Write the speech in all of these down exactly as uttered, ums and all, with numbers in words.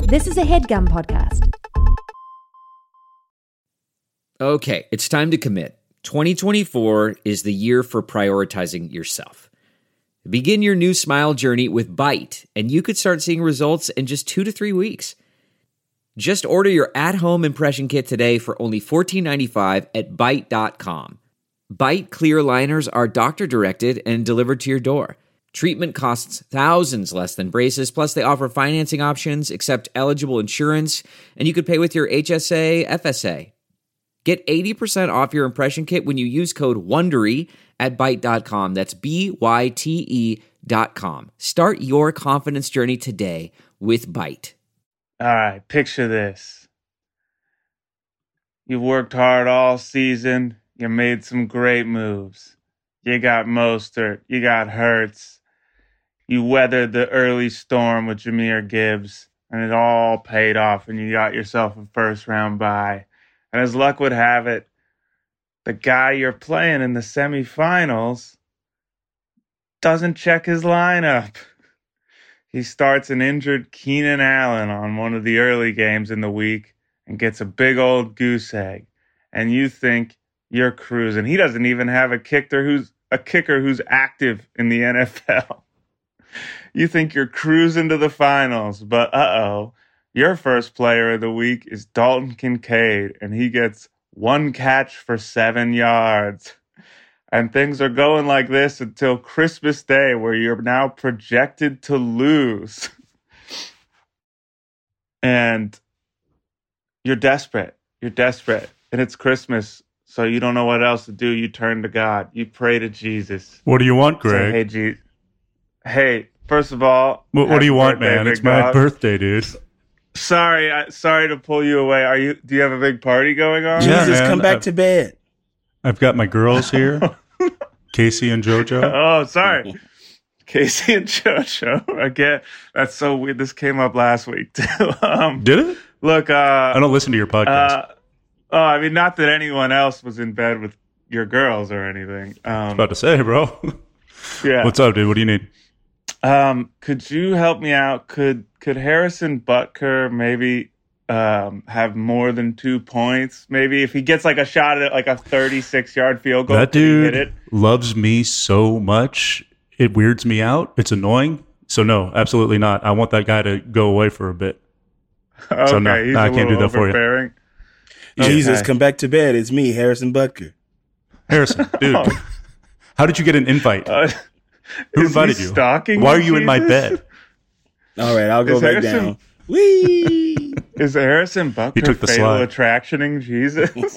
This is a HeadGum podcast. Okay, it's time to commit. twenty twenty-four is the year for prioritizing yourself. Begin your new smile journey with Byte, and you could start seeing results in just two to three weeks. Just order your at-home impression kit today for only fourteen ninety-five at byte dot com. Byte clear aligners are doctor-directed and delivered to your door. Treatment costs thousands less than braces, plus they offer financing options, accept eligible insurance, and you could pay with your H S A, F S A. Get eighty percent off your impression kit when you use code WONDERY at byte dot com. That's B Y T E dot com. Start your confidence journey today with Byte. All right, picture this. You worked hard all season. You made some great moves. You got Mostert. You got Hurts. You weathered the early storm with Jahmyr Gibbs, and it all paid off, and you got yourself a first-round bye. And as luck would have it, the guy you're playing in the semifinals doesn't check his lineup. He starts an injured Keenan Allen on one of the early games in the week and gets a big old goose egg. And you think you're cruising. He doesn't even have a kicker who's a kicker who's active in the N F L. You think you're cruising to the finals, but uh-oh. Your first player of the week is Dalton Kincaid, and he gets one catch for seven yards. And things are going like this until Christmas Day, where you're now projected to lose. And you're desperate. You're desperate. And it's Christmas, so you don't know what else to do. You turn to God. You pray to Jesus. What do you want, Greg? Say, hey, Je- hey, first of all, what, what do you want, birthday, man? It's God. my birthday, dude. Sorry, I, sorry to pull you away. Are you? Do you have a big party going on? Yeah, Jesus, man. come back I've, to bed. I've got my girls here, Casey and JoJo. Oh, sorry, Casey and JoJo. Again, that's so weird. This came up last week too. um, Did it? Look, uh, I don't listen to your podcast. Uh, oh, I mean, not that anyone else was in bed with your girls or anything. Um, I was about to say, bro. yeah. What's up, dude? What do you need? Um, could you help me out? Could could Harrison Butker maybe um, have more than two points? Maybe if he gets like a shot at like a thirty-six yard field goal, That could he hit dude it? loves me so much. It weirds me out. It's annoying. So no, absolutely not. I want that guy to go away for a bit. Okay, So no, he's no, I a can't do little that for you. overbearing. Jesus, Okay. come back to bed. It's me, Harrison Butker. Harrison, dude, Oh. how did you get an invite? Uh, Who is invited he you? Stalking Why are you, you in my Jesus? bed? All right, I'll go Is back Harrison- down. Whee! Is Harrison Butker He took the fatal slide. attractioning Jesus?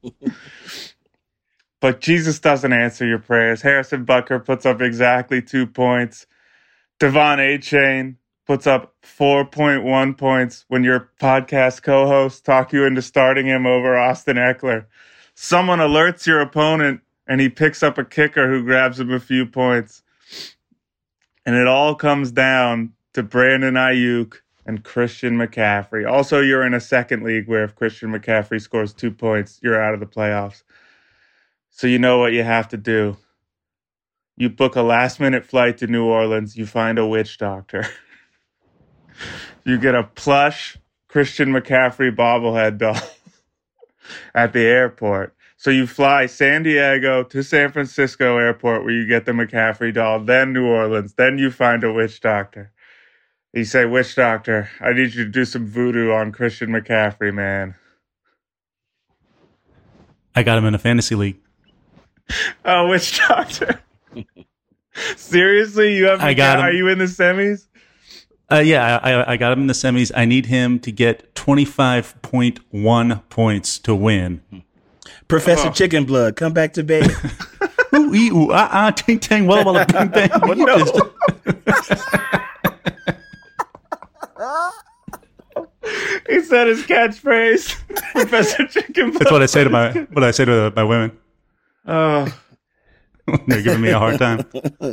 But Jesus doesn't answer your prayers. Harrison Butker puts up exactly two points. Devon A-Chain puts up four point one points when your podcast co-hosts talk you into starting him over Austin Eckler. Someone alerts your opponent and he picks up a kicker who grabs him a few points. And it all comes down to Brandon Ayuk and Christian McCaffrey. Also, you're in a second league where if Christian McCaffrey scores two points, you're out of the playoffs. So you know what you have to do. You book a last-minute flight to New Orleans. You find a witch doctor. You get a plush Christian McCaffrey bobblehead doll at the airport. So you fly San Diego to San Francisco airport where you get the McCaffrey doll, then New Orleans, then you find a witch doctor. You say, witch doctor, I need you to do some voodoo on Christian McCaffrey, man. I got him in a fantasy league. Oh, witch doctor. Seriously? You have I got him. Are you in the semis? Uh, yeah, I, I got him in the semis. I need him to get twenty-five point one points to win. Professor Oh. Chicken Blood, come back to bed. Ooh, ee, ooh, ah, ah, ting, tang, walla, walla, bing, bang. What you no. just- He said his catchphrase. Professor Chicken Blood. That's what I say to my what I say to my women. Oh. They're giving me a hard time.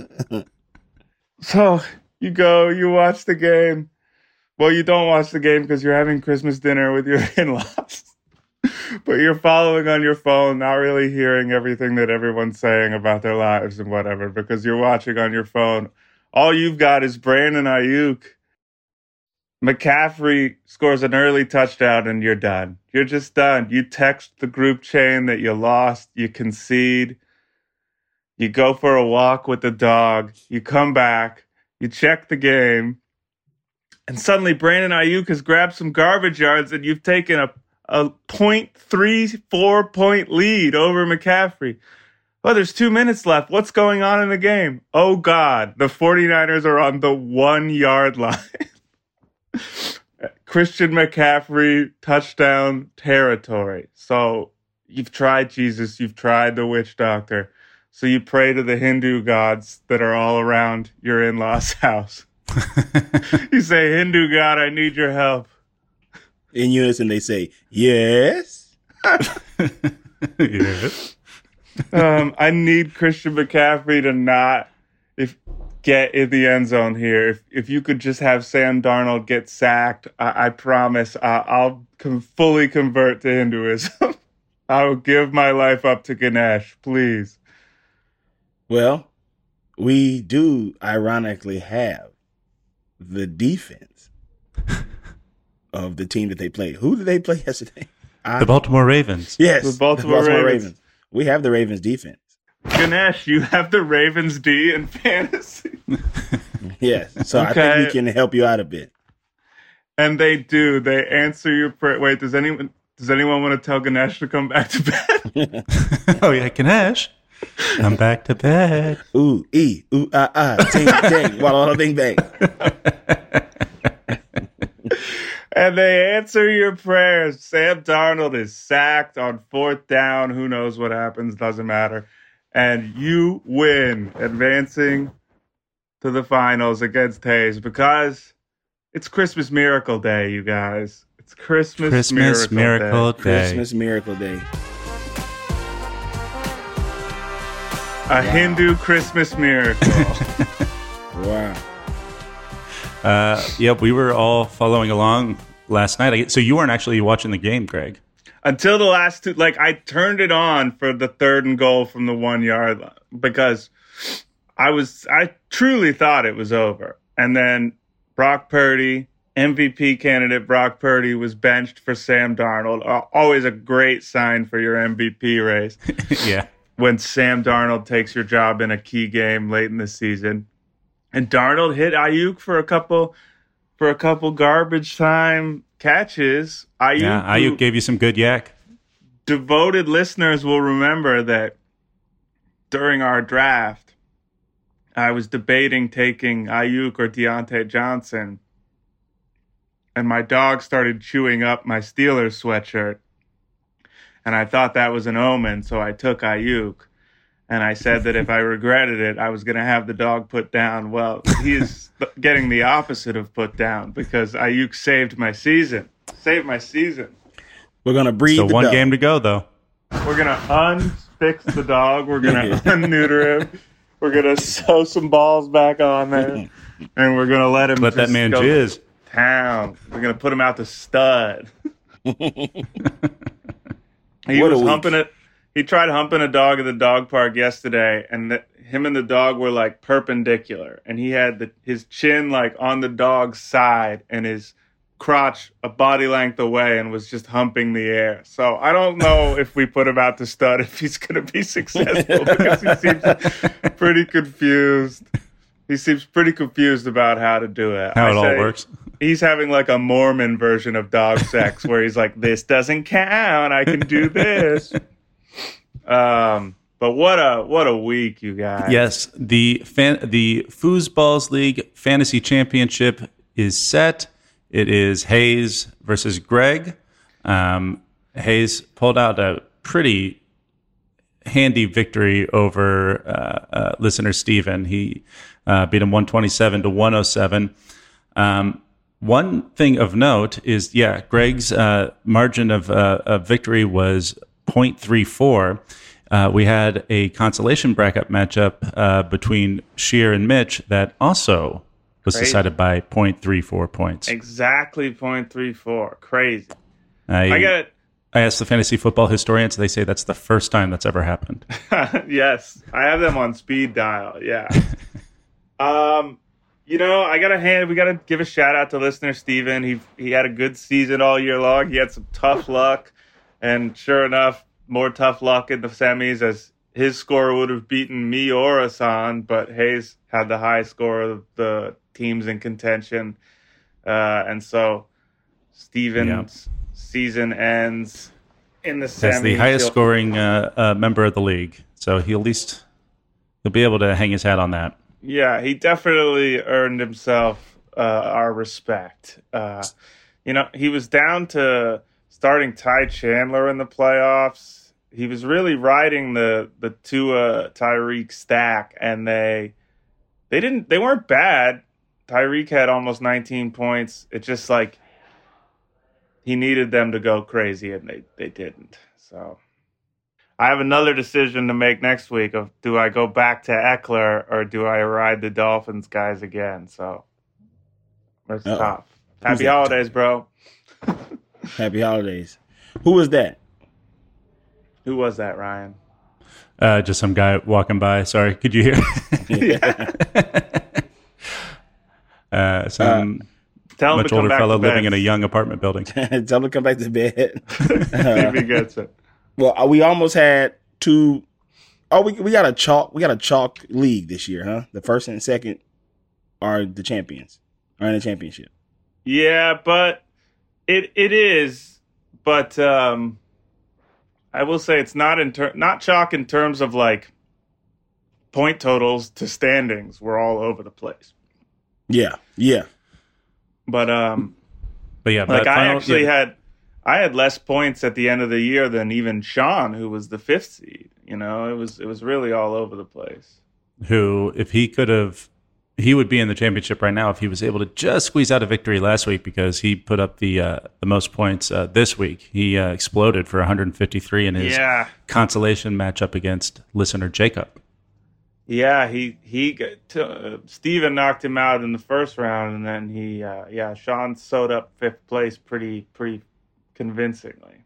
So you go, you watch the game. Well, you don't watch the game because you're having Christmas dinner with your in-laws. But you're following on your phone, not really hearing everything that everyone's saying about their lives and whatever, because you're watching on your phone. All you've got is Brandon Ayuk. McCaffrey scores an early touchdown and you're done. You're just done. You text the group chain that you lost, you concede, you go for a walk with the dog, you come back, you check the game, and suddenly Brandon Ayuk has grabbed some garbage yards and you've taken a, a point three four point lead over McCaffrey. Oh, there's two minutes left. What's going on in the game? Oh, God. The 49ers are on the one-yard line. Christian McCaffrey, touchdown territory. So you've tried Jesus. You've tried the witch doctor. So you pray to the Hindu gods that are all around your in-laws' house. You say, Hindu god, I need your help. In unison, they say, yes. Yes. um, I need Christian McCaffrey to not if get in the end zone here. If if you could just have Sam Darnold get sacked, I, I promise I, I'll com- fully convert to Hinduism. I will give my life up to Ganesh, please. Well, we do ironically have the defense of the team that they played. Who did they play yesterday? I, The Baltimore Ravens. yes, The Baltimore Ravens. We have the Ravens defense. Ganesh, you have the Ravens D in fantasy. Yes, so I Okay. think we can help you out a bit. And they do. They answer your prayer. Wait, does anyone does anyone want to tell Ganesh to come back to bed? Oh, yeah, Ganesh. I'm back to bed. Ooh, ee, ooh, ah, ah, ting, ting, walla, walla, bing, bang. And they answer your prayers. Sam Darnold is sacked on fourth down. Who knows what happens? Doesn't matter. And you win, advancing to the finals against Hayes because it's Christmas Miracle Day, you guys. It's Christmas, Christmas Miracle, Miracle Day. Day. Christmas Miracle Day. A Hindu Christmas miracle. Wow. Uh, yep, we were all following along last night. I- So you weren't actually watching the game, Greg. Until the last two, like I turned it on for the third and goal from the one yard line because I was, I truly thought it was over. And then Brock Purdy, M V P candidate Brock Purdy, was benched for Sam Darnold. Uh, always a great sign for your M V P race Yeah. when Sam Darnold takes your job in a key game late in the season. And Darnold hit Ayuk for a couple, for a couple garbage time catches. Ayuk, Yeah, who- Ayuk gave you some good yak. devoted listeners will remember that during our draft, I was debating taking Ayuk or Deontay Johnson, and my dog started chewing up my Steelers sweatshirt, and I thought that was an omen, so I took Ayuk, and I said that if I regretted it, I was going to have the dog put down. Well, he is getting the opposite of put down because Ayuk saved my season. Saved my season. We're going to breed So the one dog. game to go, though. We're going to unfix the dog. We're going to unneuter him. We're going to sew some balls back on there. And we're going to let him Let that just man go jizz. to town. We're going to put him out to stud. He What a was week. humping it. He tried humping a dog at the dog park yesterday, and the, him and the dog were like perpendicular. And he had the, his chin like on the dog's side and his crotch a body length away and was just humping the air. So I don't know if we put him out to stud if he's going to be successful because he seems pretty confused. He seems pretty confused about how to do it. How I it all say works. He's having like a Mormon version of dog sex where he's like, this doesn't count. I can do this. Um, but what a what a week, you guys. Yes, the fan, the Foosballs League Fantasy Championship is set. It is Hayes versus Greg. Um, Hayes pulled out a pretty handy victory over uh, uh, listener Steven. He uh, beat him one twenty-seven to one oh seven. Um, one thing of note is, yeah, Greg's uh, margin of, uh, of victory was zero point three four. Uh, we had a consolation bracket matchup uh, between Sheer and Mitch that also was Crazy. decided by zero point three four points. Exactly zero point three four. Crazy. I, I got it. I asked the fantasy football historians. They say that's the first time that's ever happened. Yes, I have them on speed dial. Yeah. um, You know, I got to hand. We got to give a shout out to listener Steven. He he had a good season all year long. He had some tough luck, and sure enough, more tough luck in the semis as his score would have beaten me or Hassan, but Hayes had the high score of the teams in contention, uh, and so Steven's yeah. season ends in the semis. That's the highest he'll, scoring uh, uh, member of the league, so he'll at least he'll be able to hang his hat on that. Yeah, he definitely earned himself uh, our respect. Uh, you know, he was down to starting Ty Chandler in the playoffs. He was really riding the the Tua Tyreek stack, and they they didn't they weren't bad. Tyreek had almost nineteen points. It's just like he needed them to go crazy, and they, they didn't. So I have another decision to make next week of do I go back to Eckler or do I ride the Dolphins guys again? So it's Uh-oh. tough. Who's Happy that? holidays, bro. Happy holidays. Who was that? Who was that, Ryan? Uh, just some guy walking by. Sorry, could you hear? Yeah. uh, some Tell him much to come older back fellow to living bed. in a young apartment building. Tell him to come back to bed. See if he gets it. Well, uh, we almost had two. Oh, we we got a chalk. We got a chalk league this year, huh? The first and second are the champions, are in the championship. Yeah, but it it is. But um, I will say it's not in ter- not chalk in terms of like point totals to standings. We're all over the place. Yeah, yeah. But um, But yeah, like but I final- actually yeah, had I had less points at the end of the year than even Sean, who was the fifth seed. You know, it was it was really all over the place. who, if he could have, he would be in the championship right now if he was able to just squeeze out a victory last week because he put up the uh, the most points uh, this week. He uh, exploded for one hundred fifty-three in his Yeah. consolation matchup against listener Jacob. Yeah, he he got to, uh, Steven knocked him out in the first round, and then he uh, yeah Sean sewed up fifth place pretty pretty convincingly.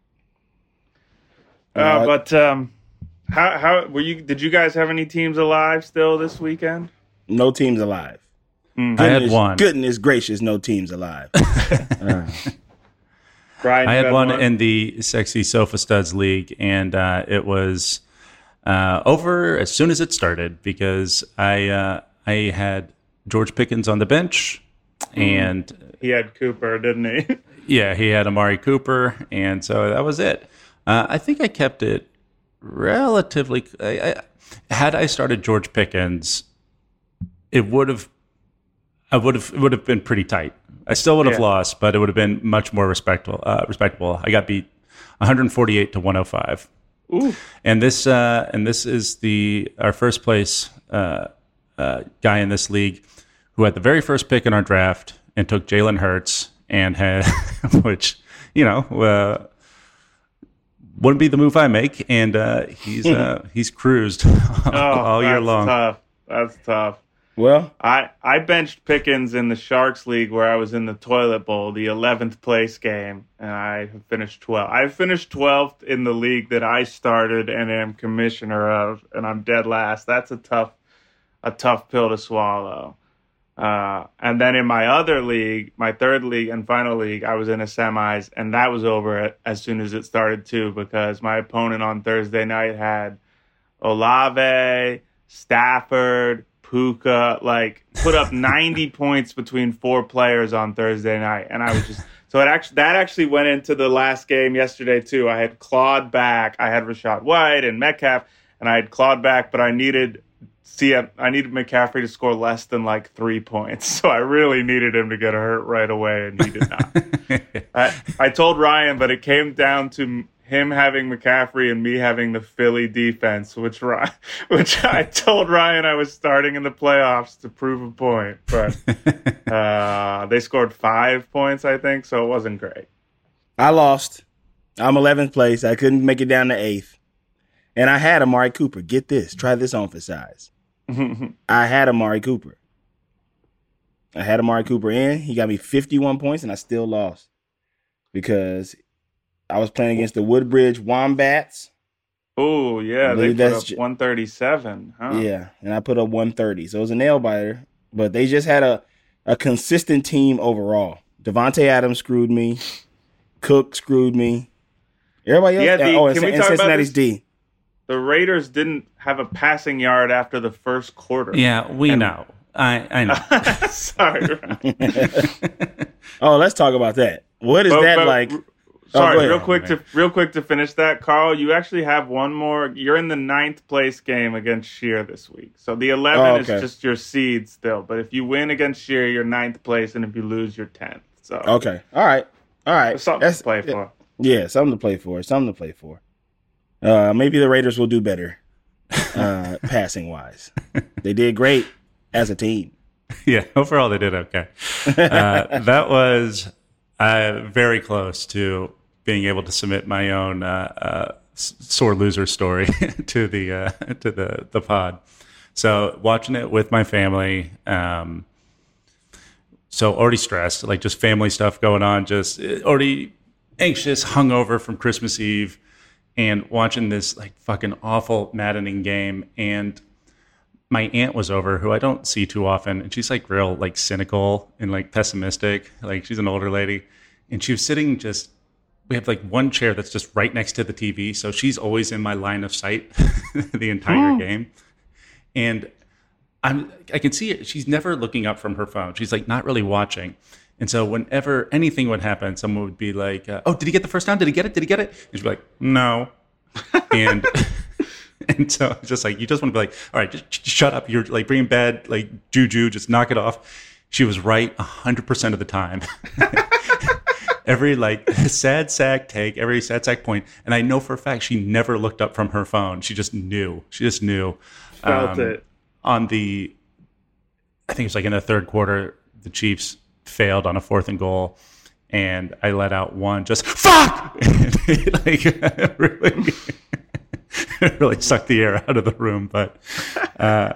Uh, Uh, but um, how how were you? Did you guys have any teams alive still this weekend? No teams alive. Mm. I had Goodness- one. Goodness gracious, no teams alive. Uh, Brian, I you had one in the Sexy Sofa Studs League, and uh, it was uh, over as soon as it started because I uh, I had George Pickens on the bench, and He had Cooper, didn't he? yeah, he had Amari Cooper, and so that was it. Uh, I think I kept it relatively. I, I, had I started George Pickens, it would have. I would have. It would have been pretty tight. I still would have Yeah. lost, but it would have been much more respectable. Uh, respectable. I got beat one forty-eight to one oh five. Ooh. And this uh, and this is the our first place uh, uh, guy in this league who had the very first pick in our draft and took Jalen Hurts and had which you know uh, wouldn't be the move I make, and uh, he's uh, he's cruised Oh, all year that's long. Tough. That's tough. well, I, I benched Pickens in the Sharks League where I was in the toilet bowl, the eleventh place game, and I finished twelfth. I finished twelfth in the league that I started and am commissioner of, and I'm dead last. That's a tough a tough pill to swallow. Uh, and then in my other league, my third league and final league, I was in a semis, and that was over as soon as it started too, because my opponent on Thursday night had Olave, Stafford, Puka, like put up ninety points between four players on Thursday night, and I was just so it actually that actually went into the last game yesterday too. I had Claude back, I had Rashad White and Metcalf, and I had Claude back, but I needed C M, I needed McCaffrey to score less than like three points, so I really needed him to get hurt right away, and he did not. I I told Ryan, but it came down to him having McCaffrey and me having the Philly defense, which Ryan, which I told Ryan I was starting in the playoffs to prove a point, but uh, they scored five points, I think, so it wasn't great. I lost. I'm eleventh place. I couldn't make it down to eighth. And I had Amari Cooper. Get this. Try this on for size. I had Amari Cooper. I had Amari Cooper in. He got me fifty-one points, and I still lost because I was playing against the Woodbridge Wombats. Oh, yeah, I they believe put that's up j- one thirty-seven, huh? Yeah, and I put up one thirty. So it was a nail biter. But they just had a a consistent team overall. Devontae Adams screwed me. Cook screwed me. Everybody else. Yeah, the, oh, and, can we and talk Cincinnati's about this? D. The Raiders didn't have a passing yard after the first quarter. Yeah, we and, know. I, I know. Sorry. Oh, let's talk about that. What is but, that but, like? Sorry, oh, real quick to real quick to finish that, Carl. You actually have one more. You're in the ninth place game against Shear this week. So the eleven oh, okay. is just your seed still. But if you win against Shear, you're ninth place, and if you lose, you're tenth. So okay, all right, all right. Something That's, to play for. Yeah, something to play for. Something to play for. Uh, maybe the Raiders will do better, uh, passing wise. They did great as a team. Yeah, overall they did okay. Uh, that was uh, very close to being able to submit my own uh, uh, sore loser story to the uh, to the the pod. So watching it with my family, um, so already stressed, like just family stuff going on, just already anxious, hungover from Christmas Eve, and watching this like fucking awful, maddening game. And my aunt was over, who I don't see too often, and she's like real like cynical and like pessimistic. Like she's an older lady, and she was sitting just. We have like one chair that's just right next to the T V, so she's always in my line of sight the entire oh. game. And I'm, I can see it. She's never looking up from her phone. She's like not really watching. And so whenever anything would happen, someone would be like, uh, "Oh, did he get the first down? Did he get it? Did he get it?" And she'd be like, "No." and and so it's just like you just want to be like, "All right, just, just shut up. You're like bringing bad like juju. Just knock it off." She was right a hundred percent of the time. Every like sad sack take, every sad sack point, and I know for a fact she never looked up from her phone. She just knew. She just knew. Felt um, it. On the, I think it was like in the third quarter, the Chiefs failed on a fourth and goal, and I let out one just fuck, like really, really sucked the air out of the room, but. Uh,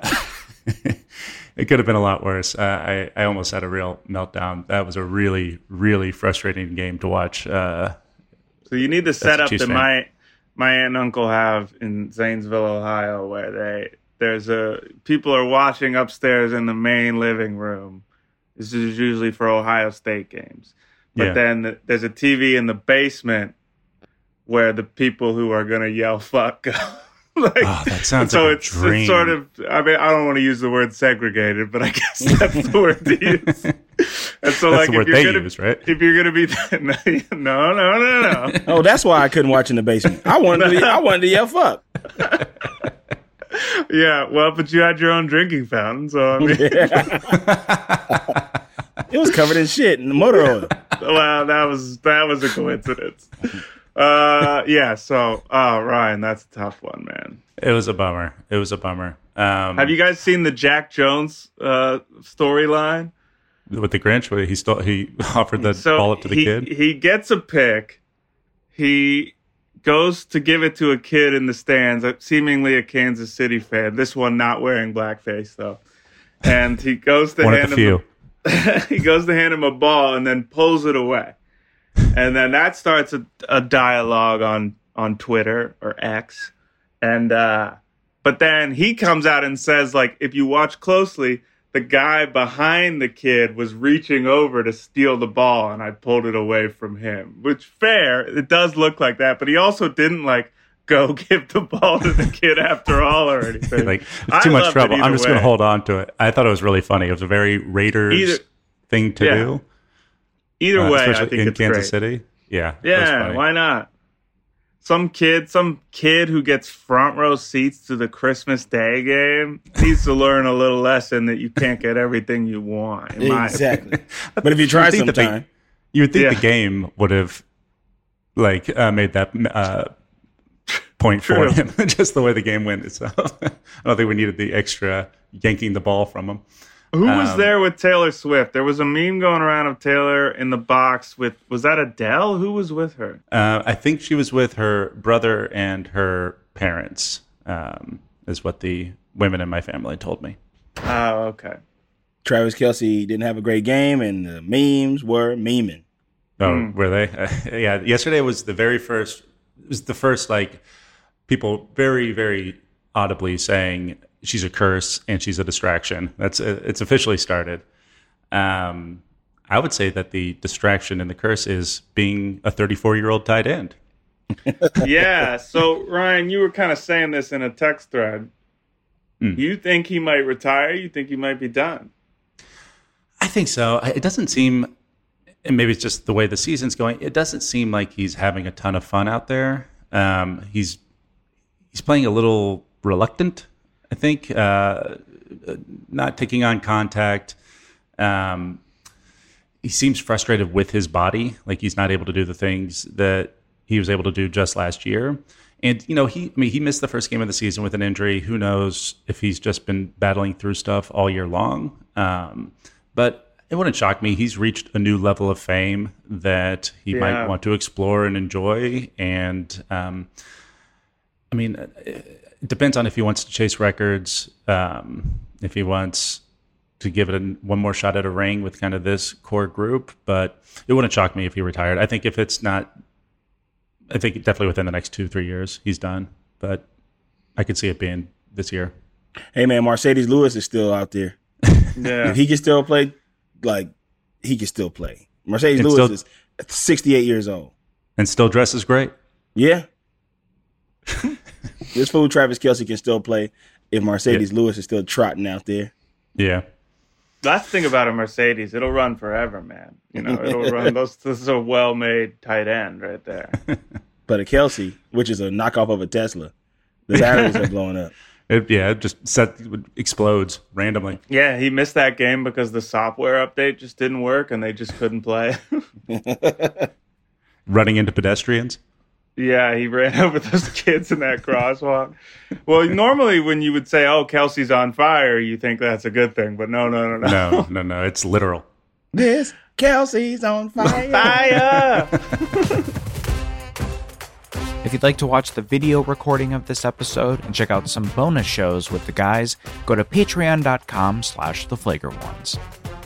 It could have been a lot worse. Uh, I, I almost had a real meltdown. That was a really, really frustrating game to watch. Uh, so you need the setup that my my aunt and uncle have in Zanesville, Ohio, where they there's a people are watching upstairs in the main living room. This is usually for Ohio State games, but yeah. then there's a T V in the basement where the people who are gonna yell "fuck" go. Like, oh, that sounds so like it's, a dream. It's sort of, I mean, I don't want to use the word segregated, but I guess that's the word to use. And so, that's like, the word if you're they gonna, use, right? If you're gonna be, no, no, no, no. Oh, that's why I couldn't watch in the basement. I wanted to, I wanted to yell fuck. Yeah, well, but you had your own drinking fountain, so I mean, it was covered in shit and motor oil. Well, that was that was a coincidence. Uh, yeah. So, oh, Ryan, that's a tough one, man. It was a bummer. It was a bummer. Um, Have you guys seen the Jack Jones uh, storyline with the Grinch? Where he stole, he offered the so ball up to the he, kid. He gets a pick. He goes to give it to a kid in the stands, seemingly a Kansas City fan. This one not wearing blackface though, and he goes to one hand of the few. him. A, he goes to hand him a ball and then pulls it away. And then that starts a, a dialogue on, on Twitter or X. And, uh, but then he comes out and says, like, if you watch closely, the guy behind the kid was reaching over to steal the ball and I pulled it away from him. Which, fair, it does look like that. But he also didn't, like, go give the ball to the kid after all or anything. Like, it's too I much trouble. I'm just going way. to hold on to it. I thought it was really funny. It was a very Raiders either, thing to yeah. do. Either uh, way, I especially think in it's Kansas great. City. Yeah. Yeah, why not? Some kid, some kid who gets front row seats to the Christmas Day game needs to learn a little lesson that you can't get everything you want. In my exactly. But if you try you sometime, they, you would think yeah. the game would have like uh, made that uh, point True. for him. Just the way the game went. So I don't think we needed the extra yanking the ball from him. Who was um, there with Taylor Swift? There was a meme going around of Taylor in the box with, was that Adele? Who was with her? Uh, I think she was with her brother and her parents, um, is what the women in my family told me. Oh, okay. Travis Kelce didn't have a great game, and the memes were memeing. Oh, Mm. were they? Uh, yeah, yesterday was the very first, it was the first, like, people very, very audibly saying she's a curse and she's a distraction. That's It's officially started. Um, I would say that the distraction and the curse is being a thirty-four-year-old tight end. Yeah. So, Ryan, you were kind of saying this in a text thread. Mm. You think he might retire? You think he might be done? I think so. It doesn't seem, and maybe it's just the way the season's going, it doesn't seem like he's having a ton of fun out there. Um, he's he's playing a little reluctant, I think, uh, not taking on contact. Um, he seems frustrated with his body, like he's not able to do the things that he was able to do just last year. And, you know, he I mean, he missed the first game of the season with an injury. Who knows if he's just been battling through stuff all year long. Um, but it wouldn't shock me. He's reached a new level of fame that he yeah. might want to explore and enjoy. And, um, I mean, it depends on if he wants to chase records, um, if he wants to give it a, one more shot at a ring with kind of this core group. But it wouldn't shock me if he retired. I think if it's not, I think definitely within the next two, three years, he's done. But I could see it being this year. Hey, man, Mercedes Lewis is still out there. Yeah. If he can still play, like, he can still play. Mercedes and Lewis still, is sixty-eight years old. And still dresses great. Yeah. This fool, Travis Kelce, can still play if Mercedes yeah. Lewis is still trotting out there. Yeah. That's the thing about a Mercedes. It'll run forever, man. You know, it'll run. Those, this is a well-made tight end right there. But a Kelce, which is a knockoff of a Tesla, the batteries are blowing up. It, yeah, it just set, it explodes randomly. Yeah, he missed that game because the software update just didn't work and they just couldn't play. Running into pedestrians? Yeah, he ran over those kids in that crosswalk. Well, normally when you would say, oh, Kelce's on fire, you think that's a good thing. But no, no, no, no. No, no, no. It's literal. This Kelce's on fire. Fire! If you'd like to watch the video recording of this episode and check out some bonus shows with the guys, go to patreon.com slash the flagrant ones.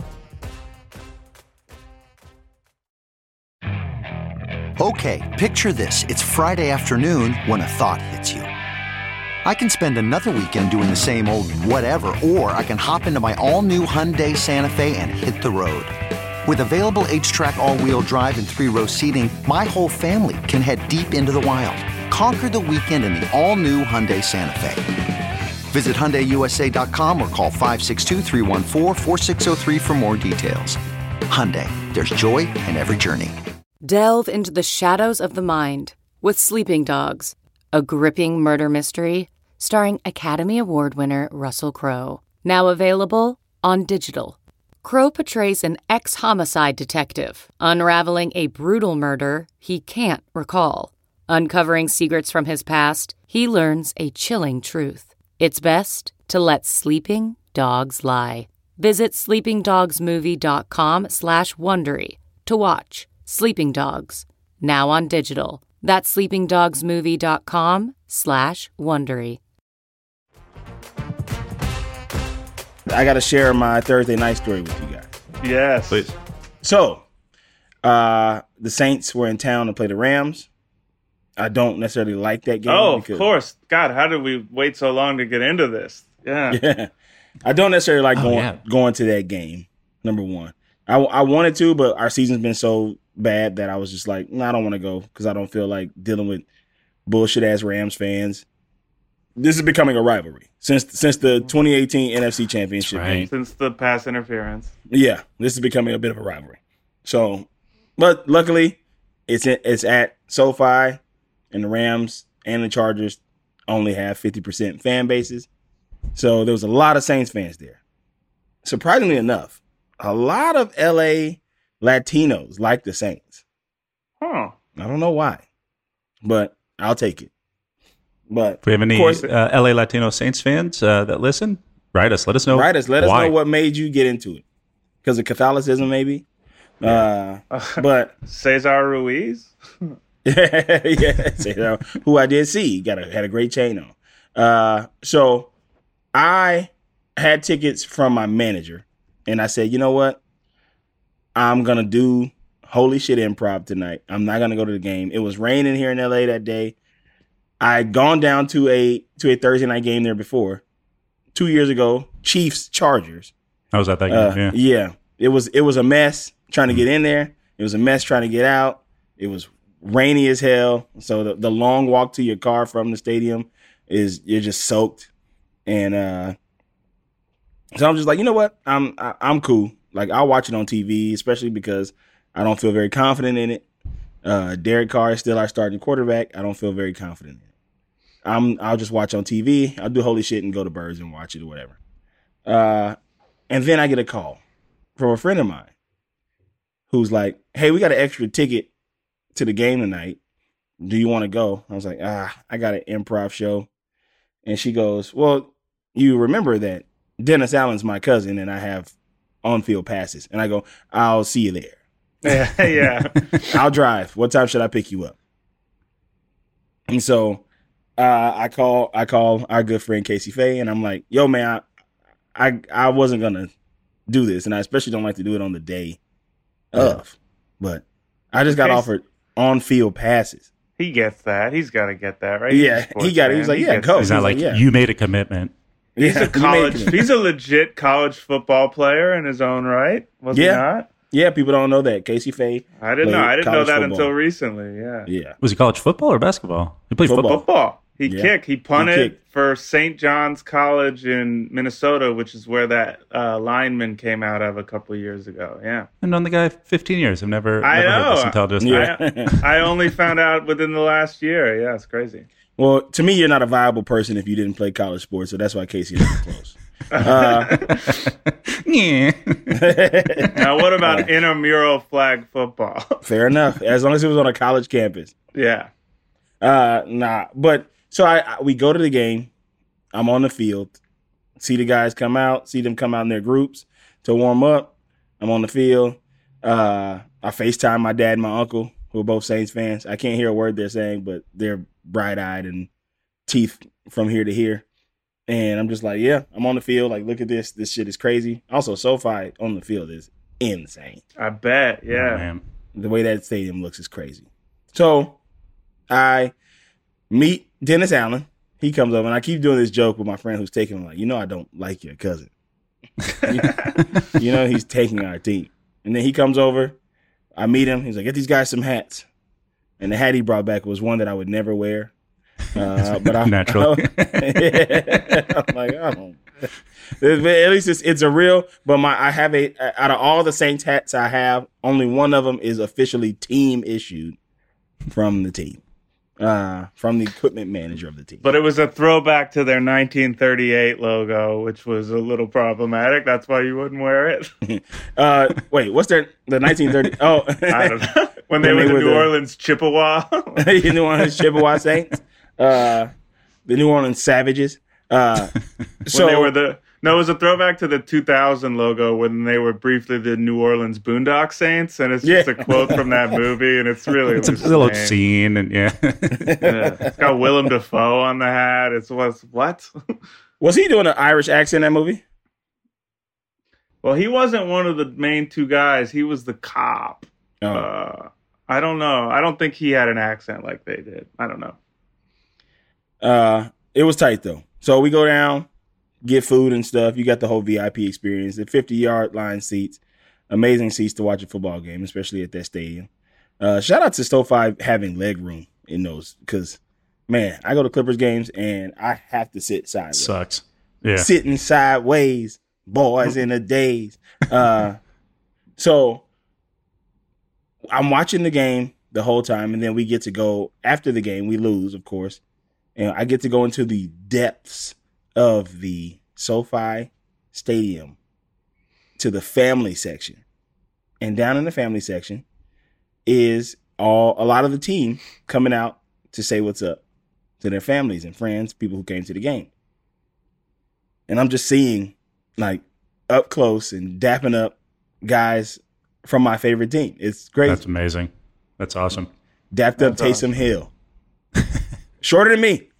Okay, picture this. It's Friday afternoon when a thought hits you. I can spend another weekend doing the same old whatever, or I can hop into my all-new Hyundai Santa Fe and hit the road. With available H-Track all-wheel drive and three-row seating, my whole family can head deep into the wild. Conquer the weekend in the all-new Hyundai Santa Fe. Visit Hyundai U S A dot com or call five six two, three one four, four six zero three for more details. Hyundai, there's joy in every journey. Delve into the shadows of the mind with Sleeping Dogs, a gripping murder mystery starring Academy Award winner Russell Crowe. Now available on digital. Crowe portrays an ex-homicide detective unraveling a brutal murder he can't recall. Uncovering secrets from his past, he learns a chilling truth. It's best to let sleeping dogs lie. Visit sleepingdogsmovie.com slash Wondery to watch Sleeping Dogs, now on digital. That's sleepingdogsmovie.com slash Wondery. I got to share my Thursday night story with you guys. Yes. Please. So, uh, the Saints were in town to play the Rams. I don't necessarily like that game. Oh, because, of course. God, how did we wait so long to get into this? Yeah. Yeah. I don't necessarily like oh, going yeah. going to that game, number one. I, I wanted to, but our season's been so bad that I was just like, no, nah, I don't want to go because I don't feel like dealing with bullshit-ass Rams fans. This is becoming a rivalry since since the twenty eighteen N F C Championship right. game. Since the pass interference. Yeah, this is becoming a bit of a rivalry. So, but luckily, it's in, it's at SoFi, and the Rams and the Chargers only have fifty percent fan bases. So there was a lot of Saints fans there. Surprisingly enough, a lot of L A Latinos like the Saints. Huh. I don't know why, but I'll take it. But if we have any course, uh, L A Latino Saints fans uh, that listen, write us. Let us know. Write us. Let why. us know what made you get into it. Because of Catholicism, maybe. Yeah. Uh, but Cesar Ruiz. yeah, Cesar, who I did see, got a had a great chain on. Uh, so I had tickets from my manager, and I said, you know what? I'm gonna do holy shit improv tonight. I'm not gonna go to the game. It was raining here in L A that day. I had gone down to a to a Thursday night game there before, two years ago. Chiefs Chargers. I was at that game. Uh, yeah. yeah, it was it was a mess trying to get in there. It was a mess trying to get out. It was rainy as hell. So the, the long walk to your car from the stadium is you're just soaked. And uh, so I'm just like, you know what? I'm I, I'm cool. Like, I'll watch it on T V, especially because I don't feel very confident in it. Uh, Derek Carr is still our starting quarterback. I don't feel very confident in it. I'm, I'll just watch on T V. I'll do holy shit and go to Birds and watch it or whatever. Uh, and then I get a call from a friend of mine who's like, hey, we got an extra ticket to the game tonight. Do you want to go? I was like, ah, I got an improv show. And she goes, well, you remember that Dennis Allen's my cousin and I have on-field passes. And I go, I'll see you there. Yeah, yeah. I'll drive. What time should I pick you up? And so uh, I call I call our good friend Casey Faye, and I'm like, yo, man, I I, I wasn't going to do this, and I especially don't like to do it on the day of. But I just got Casey, offered on-field passes. He gets that. He's got to get that, right? He's Yeah, he got it. He was like, He yeah, gets go. it. It's not He's like, like, yeah. you made a commitment. He's Yeah, a he college. made it. He's a legit college football player in his own right. Was Yeah. he not? Yeah, people don't know that. Casey Faye. I didn't know. played I didn't know college that football. until recently. Yeah. Yeah. Was he college football or basketball? He played Football. football. Football. He Yeah. kicked. He punted He kicked. for Saint John's College in Minnesota, which is where that uh, lineman came out of a couple of years ago. Yeah. I've known the guy fifteen years. I've never, I never heard know. this until just Yeah. I, I only found out within the last year. Yeah, it's crazy. Well, to me, you're not a viable person if you didn't play college sports, so that's why Casey is close. Uh, Yeah. Now, what about intramural flag football? fair enough. As long as it was on a college campus. Yeah. Uh, nah. But so I, I we go to the game. I'm on the field. See the guys come out. See them come out in their groups to warm up. I'm on the field. Uh, I FaceTime my dad and my uncle, who are both Saints fans. I can't hear a word they're saying, but they're bright-eyed and teeth from here to here. And I'm just like, yeah, I'm on the field. Like, look at this. This shit is crazy. Also, SoFi on the field is insane. I bet. Yeah. Oh, man. The way that stadium looks is crazy. So I meet Dennis Allen. He comes up, and I keep doing this joke with my friend who's taking him, like, you know, I don't like your cousin. you, you know, he's taking our team. And then he comes over. I meet him. He's like, get these guys some hats. And the hat he brought back was one that I would never wear. Uh, but I, Naturally. I, I'm like, I don't. At least it's, it's a real. But my I have a out of all the Saints hats I have, only one of them is officially team issued from the team, uh, from the equipment manager of the team. But it was a throwback to their nineteen thirty-eight logo, which was a little problematic. That's why you wouldn't wear it. uh, wait, what's their the nineteen thirty? Oh, I don't know. When they When were they the were New the- Orleans Chippewa. you New Orleans Chippewa Saints, uh, the New Orleans Savages. Uh, so when they were the no, it was a throwback to the two thousand logo when they were briefly the New Orleans Boondock Saints, and it's just Yeah. a quote from that movie, and it's really It's a loose little name. scene, and yeah. Yeah. It's got Willem Dafoe on the hat. It's was what? was he doing an Irish accent in that movie? Well, he wasn't one of the main two guys. He was the cop. Oh. Uh, I don't know. I don't think he had an accent like they did. I don't know. Uh, it was tight though. So we go down, get food and stuff. You got the whole V I P experience. The fifty yard line seats, amazing seats to watch a football game, especially at that stadium. Uh, shout out to SoFi having leg room in those because, man, I go to Clippers games and I have to sit sideways. Sucks. Yeah. Sitting sideways, boys in the days. Uh, so I'm watching the game the whole time, and then we get to go after the game. We lose, of course, and I get to go into the depths of the SoFi Stadium to the family section, and down in the family section is all a lot of the team coming out to say what's up to their families and friends, people who came to the game. And I'm just seeing, like, up close and dapping up guys from my favorite team. It's great. That's amazing. That's awesome. Dapped up That's Taysom Hill. Shorter than me.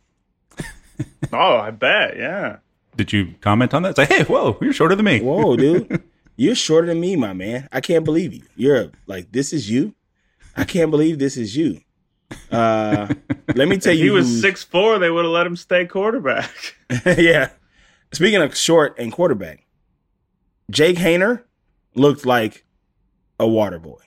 Oh, I bet. Yeah. Did you comment on that? Say, hey, whoa, you're shorter than me. Whoa, dude. You're shorter than me, my man. I can't believe you. You're like, this is you? I can't believe this is you. Uh, let me tell If you. he was who's- six foot four, they would have let him stay quarterback. yeah. Speaking of short and quarterback, Jake Hayner looked like a water boy.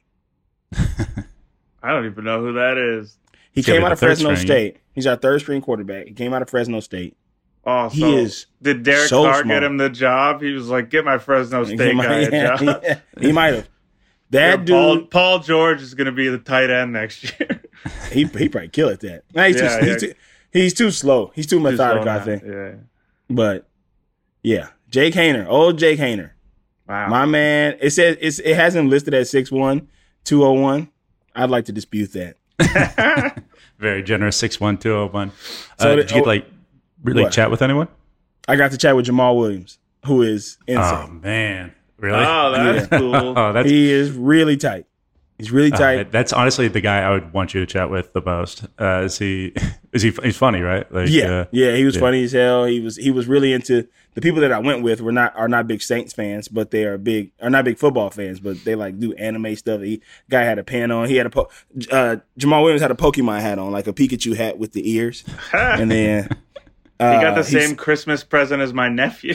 I don't even know who that is. He He's gonna came be out the of third Fresno string. State. He's our third string quarterback. He came out of Fresno State. Oh, so He is did Derek so Carr smart. get him the job? He was like, "Get my Fresno State He might- guy a yeah, job." yeah, he might have. That Yeah, dude, Paul, Paul George is going to be the tight end next year. he he probably kill at that. Nah, he's, Yeah, too, yeah. he's, too, he's too slow. He's too methodical, I think. Yeah. But yeah, Jake Haener, old Jake Haener, Wow. my man. It says it's, it has him listed at six one, two oh one. I'd like to dispute that. Very generous, six one two oh one. So Uh, the- did you get, like, really What? chat with anyone? I got to chat with Jamal Williams, who is Oh, insane. man. Really? Oh, that's cool. Oh, that's he is really tight. He's really uh, tight. that's honestly the guy I would want you to chat with the most. Uh, is he? Is he? He's funny, right? Like, yeah, uh, yeah, he was yeah. funny as hell. He was he was really into the people that I went with were not are not big Saints fans, but they are big are not big football fans, but they like do anime stuff. He guy had a pen on. He had a po- uh, Jamal Williams had a Pokemon hat on, like a Pikachu hat with the ears, and then uh, He got the he's- same Christmas present as my nephew.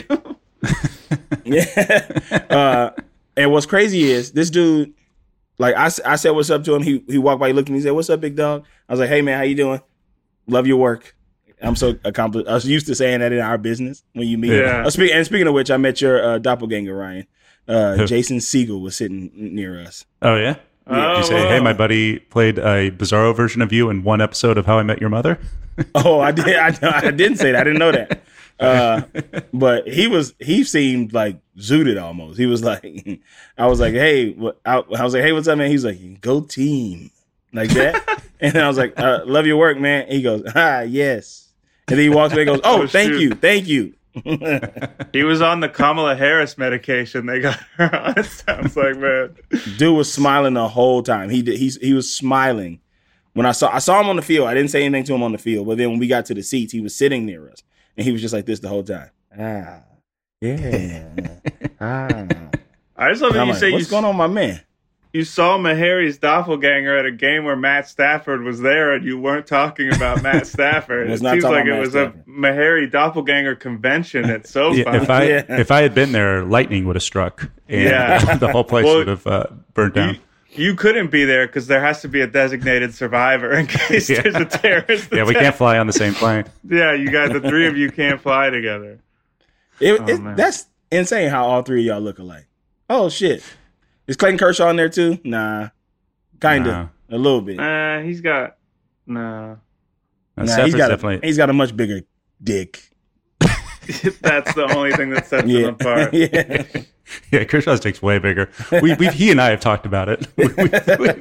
Yeah. uh, and what's crazy is this dude, like I, s- I said what's up to him. He he walked by, he looked at me, he said, "What's up, big dog?" I was like, "Hey man, how you doing? Love your work." I'm so accomplished. I was used to saying that in our business when you meet. Yeah. Uh, speak, and speaking of which, I met your uh, doppelganger, Ryan. Uh, Jason Siegel was sitting near us. Oh yeah. Oh, Did you say, "Hey, my buddy played a Bizarro version of you in one episode of How I Met Your Mother"? Oh, I did. I, I didn't say that. I didn't know that. Uh, but he was. He seemed like zooted almost. He was like, I was like, hey, what, I, I was like, hey, what's up, man? He's like, go team, like that. And then I was like, uh, love your work, man. And he goes, ah, yes. And then he walks away and goes, oh, Oh, thank shoot. you, thank you. He was on the Kamala Harris medication they got her on. It sounds like, man. Dude was smiling the whole time. He did. He's he was smiling when I saw I saw him on the field. I didn't say anything to him on the field, but then when we got to the seats, he was sitting near us, and he was just like this the whole time. Ah, yeah. ah. I just love And that I'm you like, say what's you, going on, my man? you saw Mahari's doppelganger at a game where Matt Stafford was there and you weren't talking about Matt Stafford. Was It not seems talking like about it Matt was Stafford. a Mahari doppelganger convention at SoFi. Yeah, if I Yeah. if I had been there, lightning would have struck, and Yeah. the whole place Well, would have uh, burnt down. You, you couldn't be there because there has to be a designated survivor in case Yeah. there's a terrorist Yeah, we attack. can't fly on the same plane. Yeah, you guys, the three of you can't fly together. It, Oh, it, man. that's insane how all three of y'all look alike. Oh shit, is Clayton Kershaw in there too? Nah, kinda, a little bit. Uh, he's got no. Uh, Nah, Stafford's he's got definitely. a, he's got a much bigger dick. That's the only thing that sets Yeah, them apart. yeah. Yeah, Kershaw's dick's way bigger. We, we, he and I have talked about it. We, we,